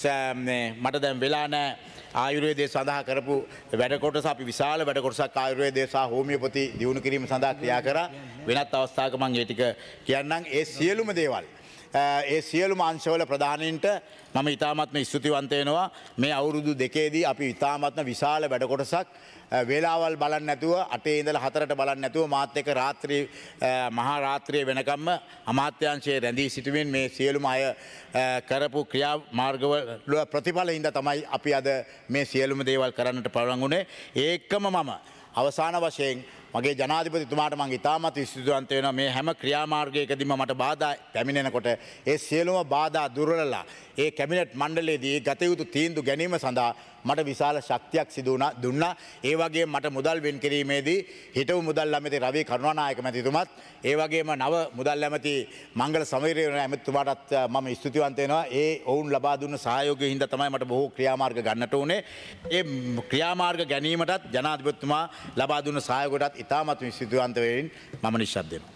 මට දැන් වෙලා නැහැ ආයුර්වේදය සඳහා කරපු වැඩ කොටස අපි විශාල වැඩ කොටසක් ආයුර්වේදය සහ හෝමියෝපති දියුණු කිරීම සඳහා ක්‍රියා කරා. වෙනත් අවස්ථාවක මම ඒ ටික කියන්නම්. ඒ සියලුම දේවල් ඒ සියලුම අංශවල ප්‍රධානීන්ට මම ඉතාමත්ම ස්තුතිවන්ත වෙනවා. මේ අවුරුදු දෙකේදී අපි ඉතාමත්ම විශාල වැඩ කොටසක් වේලාවල් බලන්න නැතුව අටේ ඉඳලා හතරට බලන්න නැතුව මාත් එක්ක රාත්‍රී මහා රාත්‍රියේ වෙනකම්ම අමාත්‍යාංශයේ රැඳී සිටමින් මේ සියලුම අය කරපු ක්‍රියා මාර්ගවල ප්‍රතිඵලින්ද තමයි අපි අද මේ සියලුම දේවල් කරන්නට පුළුවන් වුණේ. ඒකම මම අවසාන වශයෙන් මගේ ජනාධිපතිතුමාට මම ඉතාමත් ස්තුතිවන්ත වෙනවා. මේ හැම ක්‍රියාමාර්ගයකදීම මට බාධා පැමිණෙනකොට ඒ සියලුම බාධා දුර්වලලා ඒ කැබිනට් මණ්ඩලයේදී ගත යුතු තීන්දුව ගැනීම සඳහා මට විශාල ශක්තියක් සිදු වුණා දුන්නා. ඒ වගේම මට මුදල් වෙන් කිරීමේදී හිටපු මුදල් ඇමති රවි කරුණානායක මැතිතුමත් ඒ වගේම නව මුදල් ඇමති මංගල සමීරේන ඇමතිතුමාටත් මම ස්තුතිවන්ත වෙනවා. ඒ ඔවුන් ලබා දුන්න සහයෝගයෙන් හින්දා තමයි මට බොහෝ ක්‍රියාමාර්ග ගන්නට උනේ. ඒ ක්‍රියාමාර්ග ගැනීමටත් ජනාධිපතිතුමා ලබා දුන්න සහයෝගයටත් ඉතාමත් ස්තුතිවන්ත වෙමින් මම නිශ්ශබ්ද වෙනවා.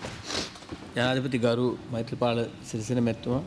ජනාධිපති ගරු මෛත්‍රීපාල සිරිසේන මැතිතුමා.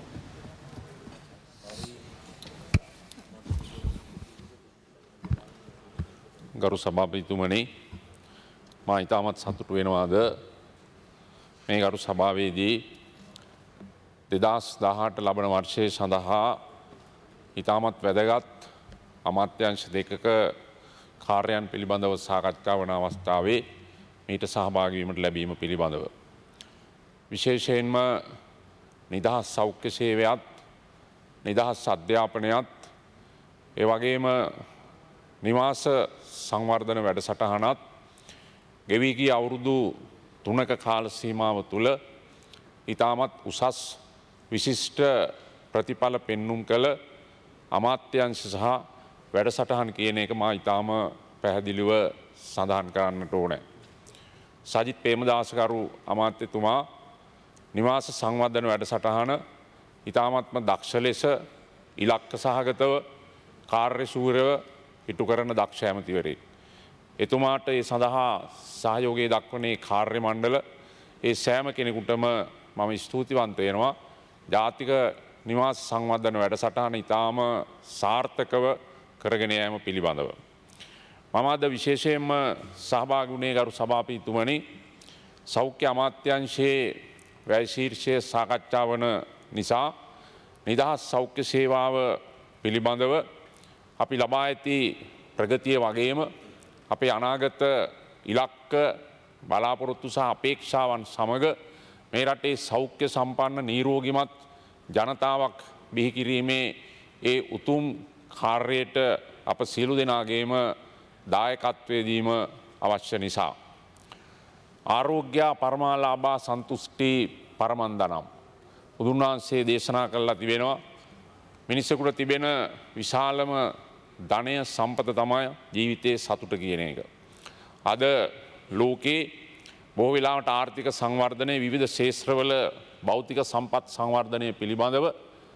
ගරු සභාපතිතුමනි, මා ඉතාමත් සතුටු වෙනවාද මේ ගරු සභාවේදී දෙදහස් දහඅට ලබන වර්ෂය සඳහා ඉතාමත් වැදගත් අමාත්‍යාංශ දෙකක කාර්යයන් පිළිබඳව සාකච්ඡා වන අවස්ථාවේ මීට සහභාගී වීමට ලැබීම පිළිබඳව. විශේෂයෙන්ම නිදහස් සෞඛ්‍ය සේවයත් නිදහස් අධ්‍යාපනයත් ඒ වගේම නිවාස සංවර්ධන වැඩසටහනත් ගෙවී ගිය අවුරුදු තුනක කාල සීමාව තුළ ඉතාමත් උසස් විශිෂ්ට ප්‍රතිඵල පෙන්නුම් කළ අමාත්‍යංශ සහ වැඩසටහන් කියන එක මා ඉතාම පැහැදිලිව සඳහන් කරන්නට ඕනේ. සජිත් ප්‍රේමදාසකරු අමාත්‍යතුමා නිවාස සංවර්ධන වැඩසටහන ඉතාමත්ම දක්ෂ ලෙස ඉලක්ක සහගතව කාර්යශූරව ඉටු කරන දක්ෂ ඇමතිවරයෙක්. එතුමාට ඒ සඳහා සහයෝගය දක්වනේ කාර්ය මණ්ඩල ඒ සෑම කෙනෙකුටම මම ස්තුතිවන්ත වෙනවා. ජාතික නිවාස සංවර්ධන වැඩසටහන ඉතාම සාර්ථකව කරගෙන යාම පිළිබඳව. මම අද විශේෂයෙන්ම සහභාගී වුණේ ගරු සභාපතිතුමනි සෞඛ්‍ය අමාත්‍යාංශයේ වැය ශීර්ෂය සාකච්ඡා වන නිසා නිදහස් සෞඛ්‍ය සේවාව පිළිබඳව අපි ලබා ඇති ප්‍රගතිය වගේම අපේ අනාගත ඉලක්ක බලාපොරොත්තු සහ අපේක්ෂාවන් සමග මේ රටේ සෞඛ්‍ය සම්පන්න නිරෝගිමත් ජනතාවක් බිහි කිරීමේ ඒ උතුම් කාර්යයට අප සියලු දෙනාගේම දායකත්වය දීම අවශ්‍ය නිසා. ආරෝග්‍ය පරමාලාභා සන්තුෂ්ටි පරමන්දනම් බුදුන් වහන්සේ දේශනා කළා තිබෙනවා. මිනිසෙකුට තිබෙන විශාලම ධනය සම්පත තමයි ජීවිතයේ සතුට කියන එක. අද ලෝකේ බොහෝ වෙලාවට ආර්ථික සංවර්ධනයේ විවිධ ක්ෂේත්‍රවල භෞතික සම්පත් සංවර්ධනය පිළිබඳව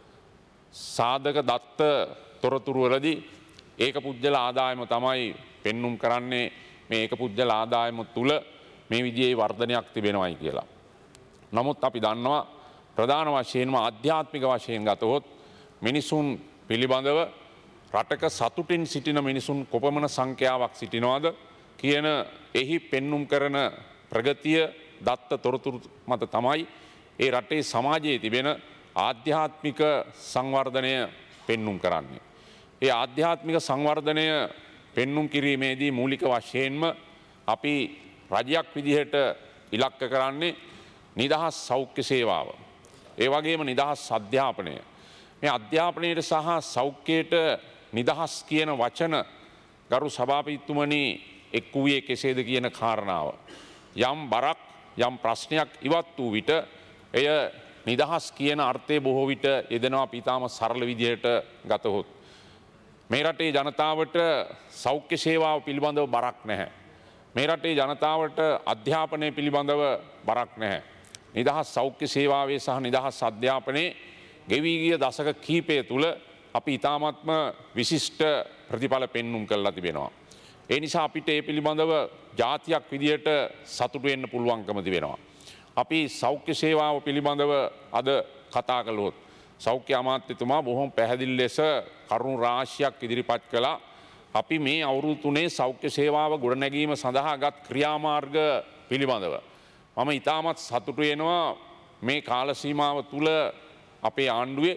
සාධක දත්ත තොරතුරු වලදී ඒක පුජ්‍යල ආදායම තමයි පෙන්눔 කරන්නේ මේ ඒක පුජ්‍යල ආදායම තුල මේ විදිහේ වර්ධනයක් තිබෙනවයි කියලා. නමුත් අපි දන්නවා ප්‍රධාන වශයෙන්ම ආධ්‍යාත්මික වශයෙන් ගතහොත් මිනිසුන් පිළිබඳව රටක සතුටින් සිටින මිනිසුන් කොපමණ සංඛ්‍යාවක් සිටිනවද කියන එහි පෙන්눔 කරන ප්‍රගතිය දත්ත තොරතුරු මත තමයි ඒ රටේ සමාජයේ තිබෙන ආධ්‍යාත්මික සංවර්ධනය පෙන්눔 කරන්නේ. ඒ ආධ්‍යාත්මික සංවර්ධනය පෙන්눔 කිරීමේදී මූලික වශයෙන්ම අපි රජයක් විදිහට ඉලක්ක කරන්නේ නිදහස් සෞඛ්‍ය සේවාව. ඒ වගේම නිදහස් අධ්‍යාපනය. මේ අධ්‍යාපනයට සහ සෞඛ්‍යයට නිදහස් කියන වචන ගරු සභාපතිතුමනි එක් වූයේ කෙසේද කියන කාරණාව. යම් බරක් යම් ප්‍රශ්නයක් ඉවත් වූ විට එය නිදහස් කියන අර්ථය බොහෝ විට යෙදෙනවා අපි ඊටාම සරල විදිහට ගතහොත්. මේ රටේ ජනතාවට සෞඛ්‍ය සේවාව පිළිබඳව බරක් නැහැ. මේ රටේ ජනතාවට අධ්‍යාපනය පිළිබඳව බරක් නැහැ. නිදහස් සෞඛ්‍ය සේවාවේ සහ නිදහස් අධ්‍යාපනයේ ගෙවී ගිය දශක කීපය තුළ අපි ඊ타මත්ම විශිෂ්ට ප්‍රතිඵල පෙන්눔 කරලා තිබෙනවා. ඒ නිසා අපිට ඒ පිළිබඳව ජාතියක් විදියට සතුටු වෙන්න පුළුවන්කම තිබෙනවා. අපි සෞඛ්‍ය සේවාව පිළිබඳව අද කතා කළොත් සෞඛ්‍ය අමාත්‍යතුමා බොහොම පැහැදිලි ලෙස කරුණු රාශියක් ඉදිරිපත් කළා. අපි මේ අවුරුදු තුනේ සෞඛ්‍ය සේවාව ගොඩනැගීම සඳහා ගත් ක්‍රියාමාර්ග පිළිබඳව මම ඊටමත් සතුටු වෙනවා. මේ කාල සීමාව තුල අපේ ආණ්ඩුවේ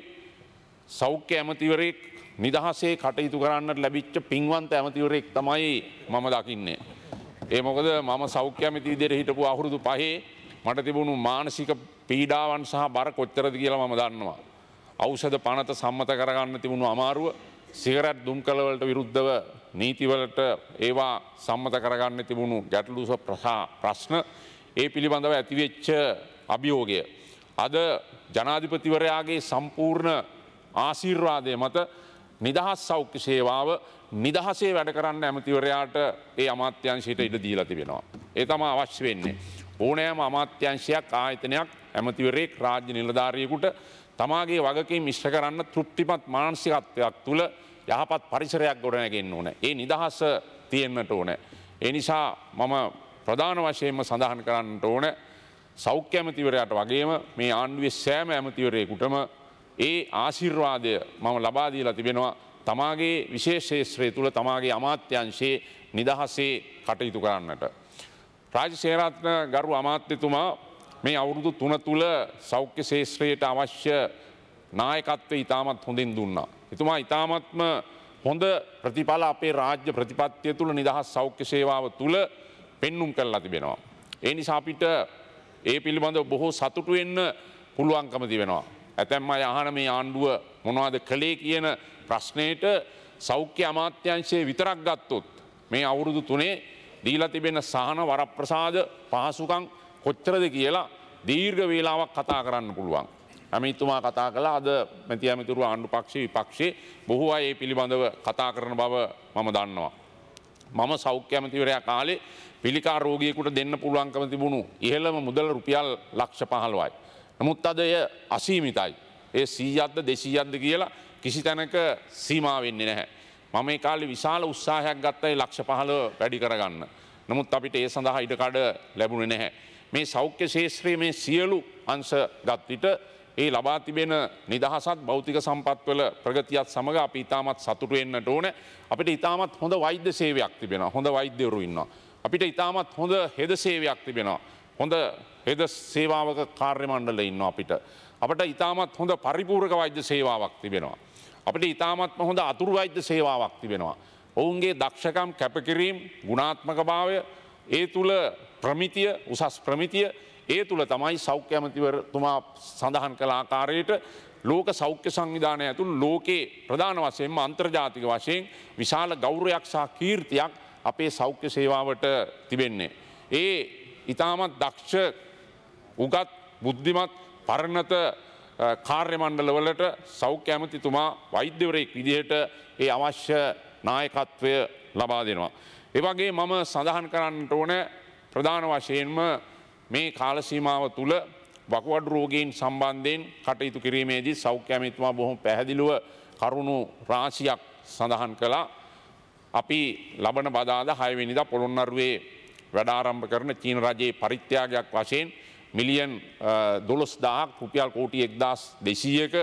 සෞඛ්‍ය ඇමතිවරයෙක් නිදහසේ කටයුතු කරන්නට ලැබිච්ච පින්වන්ත ඇමතිවරයෙක් තමයි මම දකින්නේ. ඒ මොකද මම සෞඛ්‍ය ඇමති විදිහට හිටපු අවුරුදු පහේ මට තිබුණු මානසික පීඩාවන් සහ බර කොච්චරද කියලා මම දන්නවා. ඖෂධ පනත සම්මත කරගන්න තිබුණු අමාරුව, සිගරට් දුම්කල වලට විරුද්ධව නීතිවලට ඒවා සම්මත කරගන්න තිබුණු ගැටලු ප්‍රශ්න, ඒ පිළිබඳව ඇතිවෙච්ච අභියෝගය අද ජනාධිපතිවරයාගේ සම්පූර්ණ ආශිර්වාදය මත නිදහස් සෞඛ්‍ය සේවාව නිදහසේ වැඩ කරන්න ඇමතිවරයාට ඒ අමාත්‍යංශයට ඉඩ දීලා තිබෙනවා. ඒ තමයි අවශ්‍ය වෙන්නේ. ඕනෑම අමාත්‍යංශයක් ආයතනයක් ඇමතිවරයෙක් රාජ්‍ය නිලධාරියෙකුට තමාගේ වගකීම් ඉෂ්ට කරන්න තෘප්තිමත් මානසිකත්වයක් තුළ යහපත් පරිසරයක් ගොඩනැගෙන්න ඕනේ. ඒ නිදහස තියෙන්නට ඕනේ. ඒ නිසා මම ප්‍රධාන වශයෙන්ම සඳහන් කරන්නට ඕනේ සෞඛ්‍ය ඇමතිවරයාට වගේම මේ ආණ්ඩුවේ සෑම ඇමතිවරයෙකුටම ඒ ආශිර්වාදය මම ලබා දීලා තිබෙනවා. තමාගේ විශේෂ ක්ෂේත්‍රය තුළ තමාගේ අමාත්‍යංශයේ නිදහසේ කටයුතු කරන්නට. රාජ්‍ය සේනාධිපති ගරු අමාත්‍යතුමා මේ අවුරුදු තුන තුළ සෞඛ්‍ය ක්ෂේත්‍රයට අවශ්‍ය නායකත්වය ඉතාමත් හොඳින් දුන්නා. එතුමා ඉතාමත්ම හොඳ ප්‍රතිඵල අපේ රාජ්‍ය ප්‍රතිපත්තිය තුළ නිදහස් සෞඛ්‍ය සේවාව තුළ පෙන්눔 කරලා තිබෙනවා. ඒ නිසා අපිට ඒ පිළිබඳව බොහෝ සතුටු වෙන්න පුළුවන්කම තිබෙනවා. ඇතැම් අය අහන මේ ආණ්ඩුව මොනවද කළේ කියන ප්‍රශ්නයට සෞඛ්‍ය අමාත්‍යාංශයේ විතරක් ගත්තොත් මේ අවුරුදු තුනේ දීලා තිබෙන සහන වරප්‍රසාද පහසුකම් කොච්චරද කියලා දීර්ඝ වේලාවක් කතා කරන්න පුළුවන්. ඇමතිතුමා කතා කළා අද මැති ඇමතිතුරු ආණ්ඩු පක්ෂයේ විපක්ෂයේ බොහෝ අය මේ පිළිබඳව කතා කරන බව මම දන්නවා. මම සෞඛ්‍ය ඇමතිවරයා කාලේ පිළිකා රෝගියෙකුට දෙන්න පුළුවන්කම තිබුණු ඉහළම මුදල රුපියල් ලක්ෂ පහළොවයි. නමුත් අද එය අසීමිතයි. ඒ සීයක්ද දෙසීයක්ද කියලා කිසි තැනක සීමා වෙන්නේ නැහැ. මම මේ කාලේ විශාල උත්සාහයක් ගත්තා ඒ ලක්ෂ පහළොව වැඩි කරගන්න. නමුත් අපිට ඒ සඳහා ඉඩකඩ ලැබුණේ නැහැ. මේ සෞඛ්‍ය ශාස්ත්‍රයේ මේ සියලු අංශ ගත් විට ඒ ලබා තිබෙන නිදහසත් භෞතික සම්පත්වල ප්‍රගතියත් සමග අපි ඉතාමත් සතුටු වෙන්නට ඕන. අපිට ඉතාමත් හොඳ වෛද්‍ය සේවයක් තිබෙනවා. හොඳ වෛද්‍යවරු ඉන්නවා. අපිට ඉතාමත් හොඳ හෙද සේවයක් තිබෙනවා. හොඳ හෙද සේවාවක කාර්ය මණ්ඩල ඉන්නවා අපිට. අපිට ඉතාමත් හොඳ පරිපූර්ණක වෛද්‍ය සේවාවක් තිබෙනවා. අපිට ඉතාමත්ම හොඳ අතුරු වෛද්‍ය සේවාවක් තිබෙනවා. ඔවුන්ගේ දක්ෂකම් කැපකිරීම ගුණාත්මකභාවය ඒ තුළ ප්‍රමිතිය උසස් ප්‍රමිතිය ඒ තුළ තමයි සෞඛ්‍ය ඇමතිවරතුමා සඳහන් කළ ආකාරයට ලෝක සෞඛ්‍ය සංවිධානය ඇතුළු ලෝකයේ ප්‍රධාන වශයෙන්ම අන්තර්ජාතික වශයෙන් විශාල ගෞරවයක් සහ කීර්තියක් අපේ සෞඛ්‍ය සේවාවට තිබෙන්නේ. ඒ ඉතාමත් දක්ෂ උගත් බුද්ධිමත් පරණත කාර්ය මණ්ඩලවලට සෞඛ්‍ය ඇමතිතුමා වෛද්‍යවරයෙක් විදිහට ඒ අවශ්‍ය නායකත්වය ලබා දෙනවා. එවගේ මම සඳහන් කරන්නට ඕන ප්‍රධාන වශයෙන්ම මේ කාලසීමාව තුළ වකුගඩු රෝගීන් සම්බන්ධයෙන් කටයුතු කිරීමේදී සෞඛ්‍ය ඇමතිතුමා බොහොම පැහැදිලිව කරුණු රාශියක් සඳහන් කළා. අපි ලබන බදාදා හය වෙනිදා පොළොන්නරුවේ වැඩ ආරම්භ කරන චීන රජයේ පරිත්‍යාගයක් වශයෙන් මිලියන් දොළොස් දාහක් රුපියල් කෝටි එක්දාස් දෙසීයක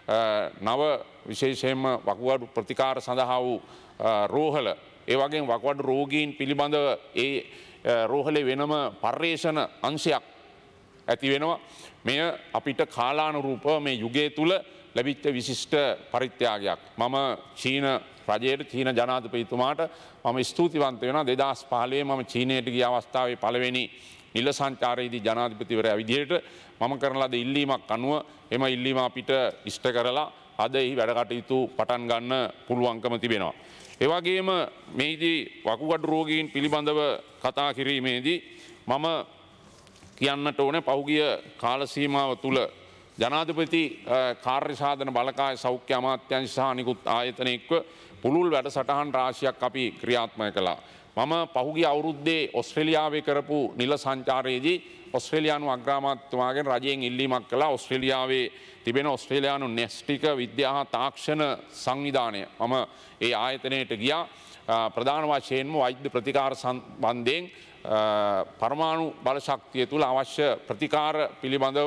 නව විශේෂයෙන්ම වකුගඩු ප්‍රතිකාර සඳහා වූ රෝහල ඒ වගේම වකුගඩු රෝගීන් පිළිබඳව ඒ රෝහලේ වෙනම පර්යේෂණ අංශයක් ඇති වෙනවා. මෙය අපිට කාලානුරූපව මේ යුගය තුල ලැබිච්ච විශිෂ්ට පරිත්‍යාගයක්. මම චීන රජයට චීන ජනාධිපතිතුමාට මම ස්තුතිවන්ත වෙනවා. දෙදහස් පහළොව මම චීනයට ගිය අවස්ථාවේ පළවෙනි නිල සංචාරයේදී ජනාධිපතිවරයා විදිහට මම කරන ලද ඉල්ලීමක් අනුව එම ඉල්ලීම අපිට ඉෂ්ට කරලා අද එහි වැඩ කටයුතු පටන් ගන්න පුළුවන්කම තිබෙනවා. ඒ වගේම මේදී වකුගඩු රෝගීන් පිළිබඳව කතා කිරීමේදී මම කියන්නට ඕනේ පහුගිය කාල සීමාව තුල ජනාධිපති කාර්ය සාධන බලකාය සෞඛ්‍ය අමාත්‍යාංශ සහ අනිකුත් ආයතන එක්ව පුළුල් වැඩසටහන් රාශියක් අපි ක්‍රියාත්මක කළා. මම පහුගිය අවුරුද්දේ ඔස්ට්‍රේලියාවේ කරපු නිල සංචාරයේදී ඔස්ට්‍රේලියානු අග්‍රාමාත්‍යතුමාගෙන් රජයෙන් ඉල්ලීමක් කළා. ඔස්ට්‍රේලියාවේ තිබෙන ඔස්ට්‍රේලියානු න්‍යෂ්ටික විද්‍යා හා තාක්ෂණ සංවිධානය මම ඒ ආයතනයට ගියා. ප්‍රධාන වශයෙන්ම වෛද්‍ය ප්‍රතිකාර සම්බන්ධයෙන් පරමාණු බල ශක්තිය තුළ අවශ්‍ය ප්‍රතිකාර පිළිබඳව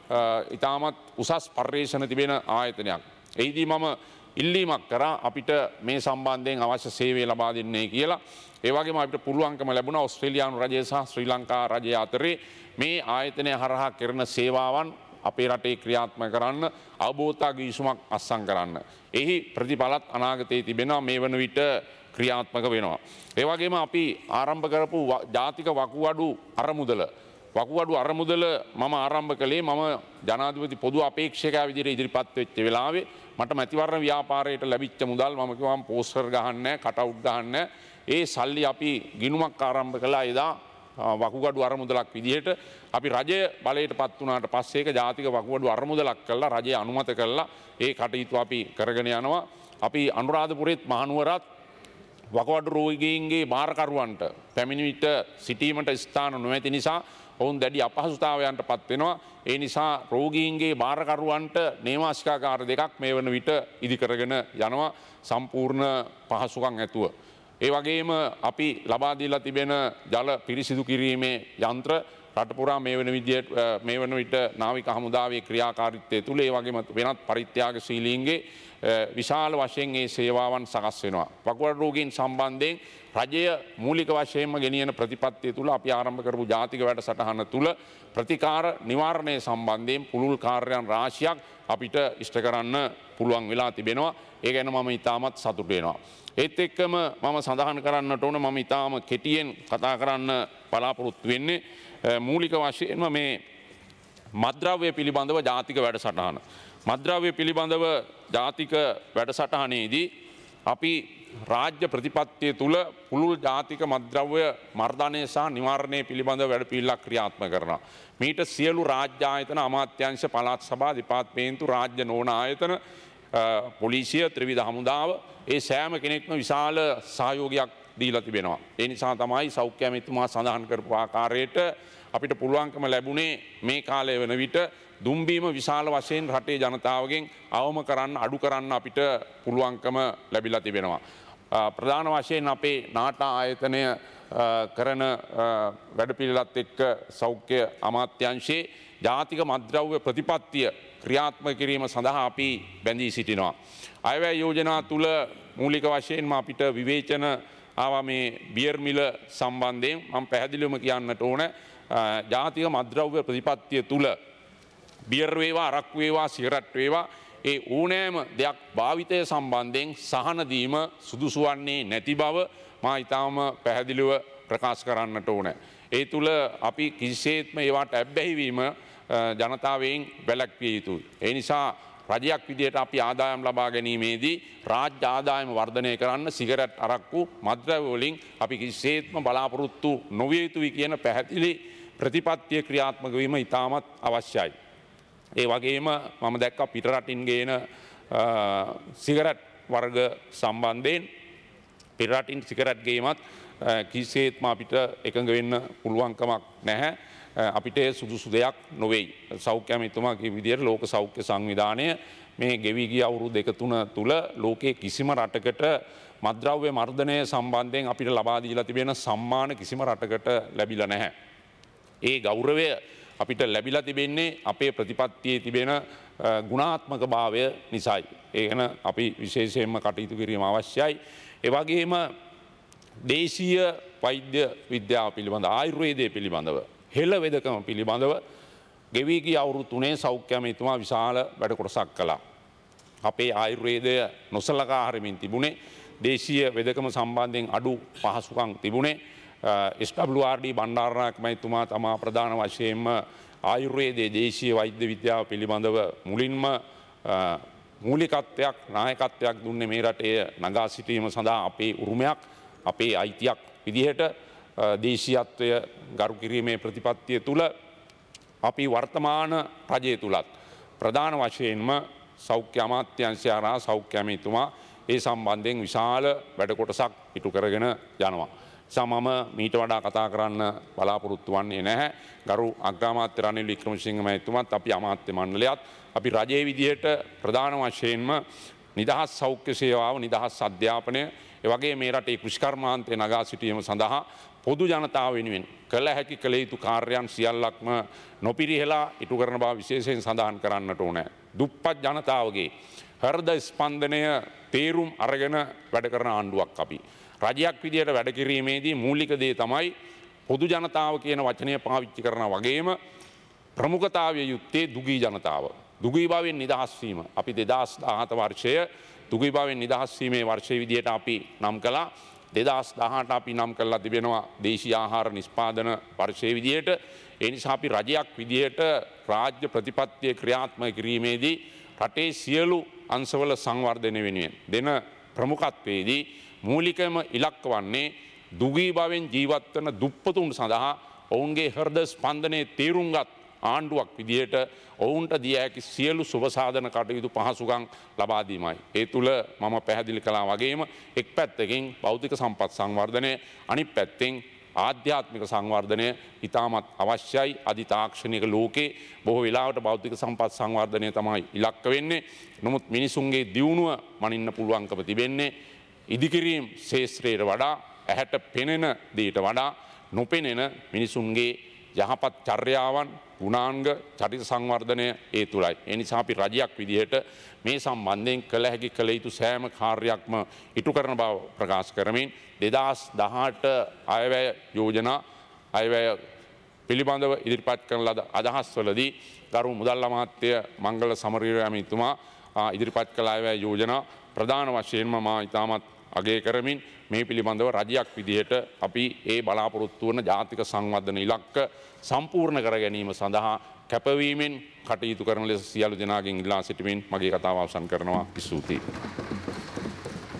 ඉතාමත් උසස් පර්යේෂණ තිබෙන ආයතනයක්. එහිදී මම ඉල්ලීමක් කරා අපිට මේ සම්බන්ධයෙන් අවශ්‍ය සේවය ලබා දෙන්නේ කියලා. ඒ වගේම අපිට පුළුවන්කම ලැබුණා ඕස්ට්‍රේලියානු රජය සහ ශ්‍රී ලංකා රජය අතරේ මේ ආයතනය හරහා කරන සේවාවන් අපේ රටේ ක්‍රියාත්මක කරන්න අවබෝධතා ගිවිසුමක් අත්සන් කරන්න. එහි ප්‍රතිඵලත් අනාගතයේ තිබෙනවා මේ වන විට ක්‍රියාත්මක වෙනවා. ඒ වගේම අපි ආරම්භ කරපු ජාතික වකුගඩු අරමුදල වකුගඩු අරමුදල මම ආරම්භ කළේ මම ජනාධිපති පොදු අපේක්ෂකයා විදිහට ඉදිරිපත් වෙච්ච වෙලාවේ මට මැතිවරණ ව්‍යාපාරයට ලැබිච්ච මුදල් මම කිව්වා මම පෝස්ටර් ගහන්නේ කටවුට් ගහන්නේ ඒ සල්ලි අපි ගිණුමක් ආරම්භ කළා එදා වකුගඩු අරමුදලක් විදිහට අපි රජය බලයට පත් වුණාට පස්සේ ඒක ජාතික වකුගඩු අරමුදලක් කළා රජය අනුමත කළා ඒ කටයුතු අපි කරගෙන යනවා. අපි අනුරාධපුරෙත් මහනුවරත් වකුගඩු රෝගීන්ගේ බාරකරුවන්ට පැමිණි විට සිටීමට ස්ථාන නොමැති නිසා ඔවුන් දැඩි අපහසුතාවයන්ට පත් වෙනවා. ඒ නිසා රෝගීන්ගේ බාරකරුවන්ට නේවාසිකාගාර දෙකක් මේ වන විට ඉදි කරගෙන යනවා සම්පූර්ණ පහසුකම් ඇතුව. ඒ වගේම අපි ලබා දීලා තිබෙන ජල පිරිසිදු කිරීමේ යන්ත්‍ර රට පුරා මේ වන විදියට මේ වන විට නාවික හමුදාවේ ක්‍රියාකාරීත්වය තුල ඒ වගේම වෙනත් පරිත්‍යාගශීලීන්ගේ විශාල වශයෙන් මේ සේවාවන් සකස් වෙනවා. වකුගඩු රෝගීන් සම්බන්ධයෙන් රජය මූලික වශයෙන්ම ගෙනියන ප්‍රතිපත්තිය තුල අපි ආරම්භ කරපු ජාතික වැඩසටහන තුල ප්‍රතිකාර නිවාරණය සම්බන්ධයෙන් පුළුල් කාර්යයන් රාශියක් අපිට ඉෂ්ට කරන්න පුළුවන් වෙලා තිබෙනවා. ඒ ගැන මම ඉතාමත් සතුටු වෙනවා. ඒත් එක්කම මම සඳහන් කරන්නට ඕන මම ඉතාම කෙටියෙන් කතා කරන්න බලාපොරොත්තු වෙන්නේ මූලික වශයෙන්ම මේ මත්ද්‍රව්‍ය පිළිබඳව ජාතික වැඩසටහන. මත්ද්‍රව්‍ය පිළිබඳව ජාතික වැඩසටහනේදී අපි රාජ්‍ය ප්‍රතිපත්තිය තුළ පුළුල් ජාතික මත්ද්‍රව්‍ය මර්ධනය සහ නිවාරණය පිළිබඳව වැඩපිළිවෙලක් ක්‍රියාත්මක කරනවා. මීට සියලු රාජ්‍ය ආයතන අමාත්‍යාංශ පළාත් සභා දෙපාර්තමේන්තු රාජ්‍ය නොවන ආයතන පොලිසිය ත්‍රිවිධ හමුදාව ඒ සෑම කෙනෙක්ම විශාල සහයෝගයක් දීලා තිබෙනවා. ඒ නිසා තමයි සෞඛ්‍ය ඇමතිතුමා සඳහන් කරපු ආකාරයට අපිට පුළුවන්කම ලැබුණේ මේ කාලය වන විට දුම්බීම විශාල වශයෙන් රටේ ජනතාවගෙන් අවම කරන්න අඩු කරන්න අපිට පුළුවන්කම ලැබිලා තිබෙනවා. ප්‍රධාන වශයෙන් අපේ නාටා ආයතනය කරන වැඩපිළිවෙලත් එක්ක සෞඛ්‍ය අමාත්‍යංශයේ ජාතික මත්ද්‍රව්‍ය ප්‍රතිපත්තිය ක්‍රියාත්මක කිරීම සඳහා අපි බැඳී සිටිනවා. අයවැය යෝජනා තුල මූලික වශයෙන්ම අපිට විවේචන ආවා මේ බියර් මිල සම්බන්ධයෙන් මම පැහැදිලිවම කියන්නට ඕන ජාතික මත්ද්‍රව්‍ය ප්‍රතිපත්තිය තුල බියර් වේවා අරක්කු වේවා සිගරට් වේවා ඒ ඕනෑම දෙයක් භාවිතය සම්බන්ධයෙන් සහන දීම සුදුසු වන්නේ නැති බව මා ඊටාම පැහැදිලිව ප්‍රකාශ කරන්නට ඕන. ඒ තුල අපි කිසිසේත්ම ඒවට ඇබ්බැහිවීම ජනතාවෙන් වැළැක්විය යුතුයි. ඒ නිසා රජයක් විදියට අපි ආදායම් ලබා ගැනීමේදී රාජ්‍ය ආදායම වර්ධනය කරන්න සිගරට් අරක්කු මත්ද්‍රව්‍ය වලින් අපි කිසිසේත්ම බලාපොරොත්තු නොවිය යුතුයි කියන පැහැදිලි ප්‍රතිපත්තිය ක්‍රියාත්මක වීම ඉතාමත් අවශ්‍යයි. ඒ වගේම මම දැක්කා පිටරටින් ගේන සිගරට් වර්ග සම්බන්ධයෙන් පිටරටින් සිගරට් ගේමත් කිසිසේත්ම අපිට එකඟ වෙන්න පුළුවන්කමක් නැහැ. අපිට සුදුසු දෙයක් නොවෙයි. සෞඛ්‍ය ඇමතිතුමාගේ විදියට ලෝක සෞඛ්‍ය සංවිධානය මේ ගෙවි ගිය අවුරුදු දෙක තුන තුල ලෝකයේ කිසිම රටකට මත්ද්‍රව්‍ය මර්ධනය සම්බන්ධයෙන් අපිට ලබා දීලා තිබෙන සම්මාන කිසිම රටකට ලැබිලා නැහැ. ඒ ගෞරවය අපිට ලැබිලා තිබෙන්නේ අපේ ප්‍රතිපත්තියේ තිබෙන ගුණාත්මක භාවය නිසායි. ඒකන අපි විශේෂයෙන්ම කටයුතු කිරීම අවශ්‍යයි. ඒ වගේම දේශීය වෛද්‍ය විද්‍යාව පිළිබඳ ආයුර්වේදය පිළිබඳව හෙළ වෙදකම පිළිබඳව ගෙවී ගිය අවුරුදු තුනේ සෞඛ්‍ය ඇමතිතුමා විශාල වැඩ කොටසක් කළා. අපේ ආයුර්වේදය නොසලකා හරිමින් තිබුණේ දේශීය වෙදකම සම්බන්ධයෙන් අඩු පහසුකම් තිබුණේ. S W R D Bandaranaike මහත්මයා තමා ප්‍රධාන වශයෙන්ම ආයුර්වේදයේ දේශීය වෛද්‍ය විද්‍යාව පිළිබඳව මුලින්ම මූලිකත්වයක් නායකත්වයක් දුන්නේ මේ රටේ නගා සිටීම සඳහා අපේ උරුමයක් අපේ අයිතියක් විදිහට දේශීයත්වය ගරු කිරීමේ ප්‍රතිපත්තිය තුල අපි වර්තමාන රජය තුලත් ප්‍රධාන වශයෙන්ම සෞඛ්‍ය අමාත්‍යාංශය හරහා සෞඛ්‍ය ඇමතිතුමා ඒ සම්බන්ධයෙන් විශාල වැඩ කොටසක් ඉටු කරගෙන යනවා. සමම මීට වඩා කතා කරන්න බලාපොරොත්තු වන්නේ නැහැ. ගරු අග්‍රාමාත්‍ය රනිල් වික්‍රමසිංහ මහත්මයාත් අපි අමාත්‍ය මණ්ඩලයත් අපි රජයේ විදියට ප්‍රධාන වශයෙන්ම නිදහස් සෞඛ්‍ය සේවාව නිදහස් අධ්‍යාපනය ඒ වගේ මේ රටේ කෘෂිකර්මාන්තය නගා සිටීම සඳහා පොදු ජනතාව වෙනුවෙන් කළ හැකි කළ යුතු කාර්යයන් සියල්ලක්ම නොපිරිහෙලා ඉටු කරන බව විශේෂයෙන් සඳහන් කරන්නට ඕනේ. දුප්පත් ජනතාවගේ හෘද ස්පන්දනය තේරුම් අරගෙන වැඩ කරන ආණ්ඩුවක් අපි. රජයක් විදියට වැඩ කිරීමේදී මූලික දේ තමයි පොදු ජනතාව කියන වචනය පාවිච්චි කරන වගේම ප්‍රමුඛතාවය යුත්තේ දුගී ජනතාව. දුගී භාවයෙන් නිදහස් වීම. අපි දෙදහස් දහහත වර්ෂය දුගී භාවයෙන් නිදහස් වීමේ වර්ෂය විදියට අපි නම් කළා. දෙදහස් දහඅට අපි නම් කරලා තිබෙනවා දේශීය ආහාර නිෂ්පාදන වර්ෂයේ විදියට. ඒ නිසා අපි රජයක් විදියට රාජ්‍ය ප්‍රතිපත්තිය ක්‍රියාත්මක කිරීමේදී රටේ සියලු අංශවල සංවර්ධනය වෙනුවෙන් දෙන ප්‍රමුඛත්වයේදී මූලිකම ඉලක්ක වන්නේ දුගී භාවයෙන් ජීවත් වන දුප්පතුන් සඳහා ඔවුන්ගේ හෘද ස්පන්දනයේ තීරුම්ගත් ආණ්ඩුවක් විදියට ඔවුන්ට දිය හැකි සියලු සුබ සාධන කටයුතු පහසුකම් ලබා දීමයි. ඒ තුල මම පැහැදිලි කළා වගේම එක් පැත්තකින් භෞතික සම්පත් සංවර්ධනය අනිත් පැත්තෙන් ආධ්‍යාත්මික සංවර්ධනය ඉතාමත් අවශ්‍යයි. අධි තාක්ෂණික ලෝකේ බොහෝ වෙලාවට භෞතික සම්පත් සංවර්ධනය තමයි ඉලක්ක වෙන්නේ. නමුත් මිනිසුන්ගේ දියුණුව මනින්න පුළුවන්කම තිබෙන්නේ ඉදිකිරීම් ශේෂ්ත්‍රයට වඩා ඇහැට පෙනෙන දේට වඩා නොපෙනෙන මිනිසුන්ගේ යහපත් චර්යාවන් ගුණාංග චරිත සංවර්ධනය ඒ තුළයි. ඒ නිසා අපි රජයක් විදිහට මේ සම්බන්ධයෙන් කළ හැකි කළ යුතු සෑම කාර්යයක්ම ඉටු කරන බව ප්‍රකාශ කරමින් දෙදහස් දහඅට අයවැය යෝජනා අයවැය පිළිබඳව ඉදිරිපත් කරන ලද අදහස්වලදී ගරු මුදල් අමාත්‍ය මංගල සමරවීර ඇමතිතුමා ඉදිරිපත් කළ අයවැය යෝජනා ප්‍රධාන වශයෙන්ම මා ඉතාමත් අගය කරමින් මේ පිළිබඳව රජයක් විදිහට අපි ඒ බලාපොරොත්තු වන ජාතික සංවර්ධන ඉලක්ක සම්පූර්ණ කර ගැනීම සඳහා කැපවීමෙන් කටයුතු කරන ලෙස සියලු දෙනාගෙන් ඉල්ලා සිටිමින් මගේ කතාව අවසන් කරනවා. ස්තුතියි.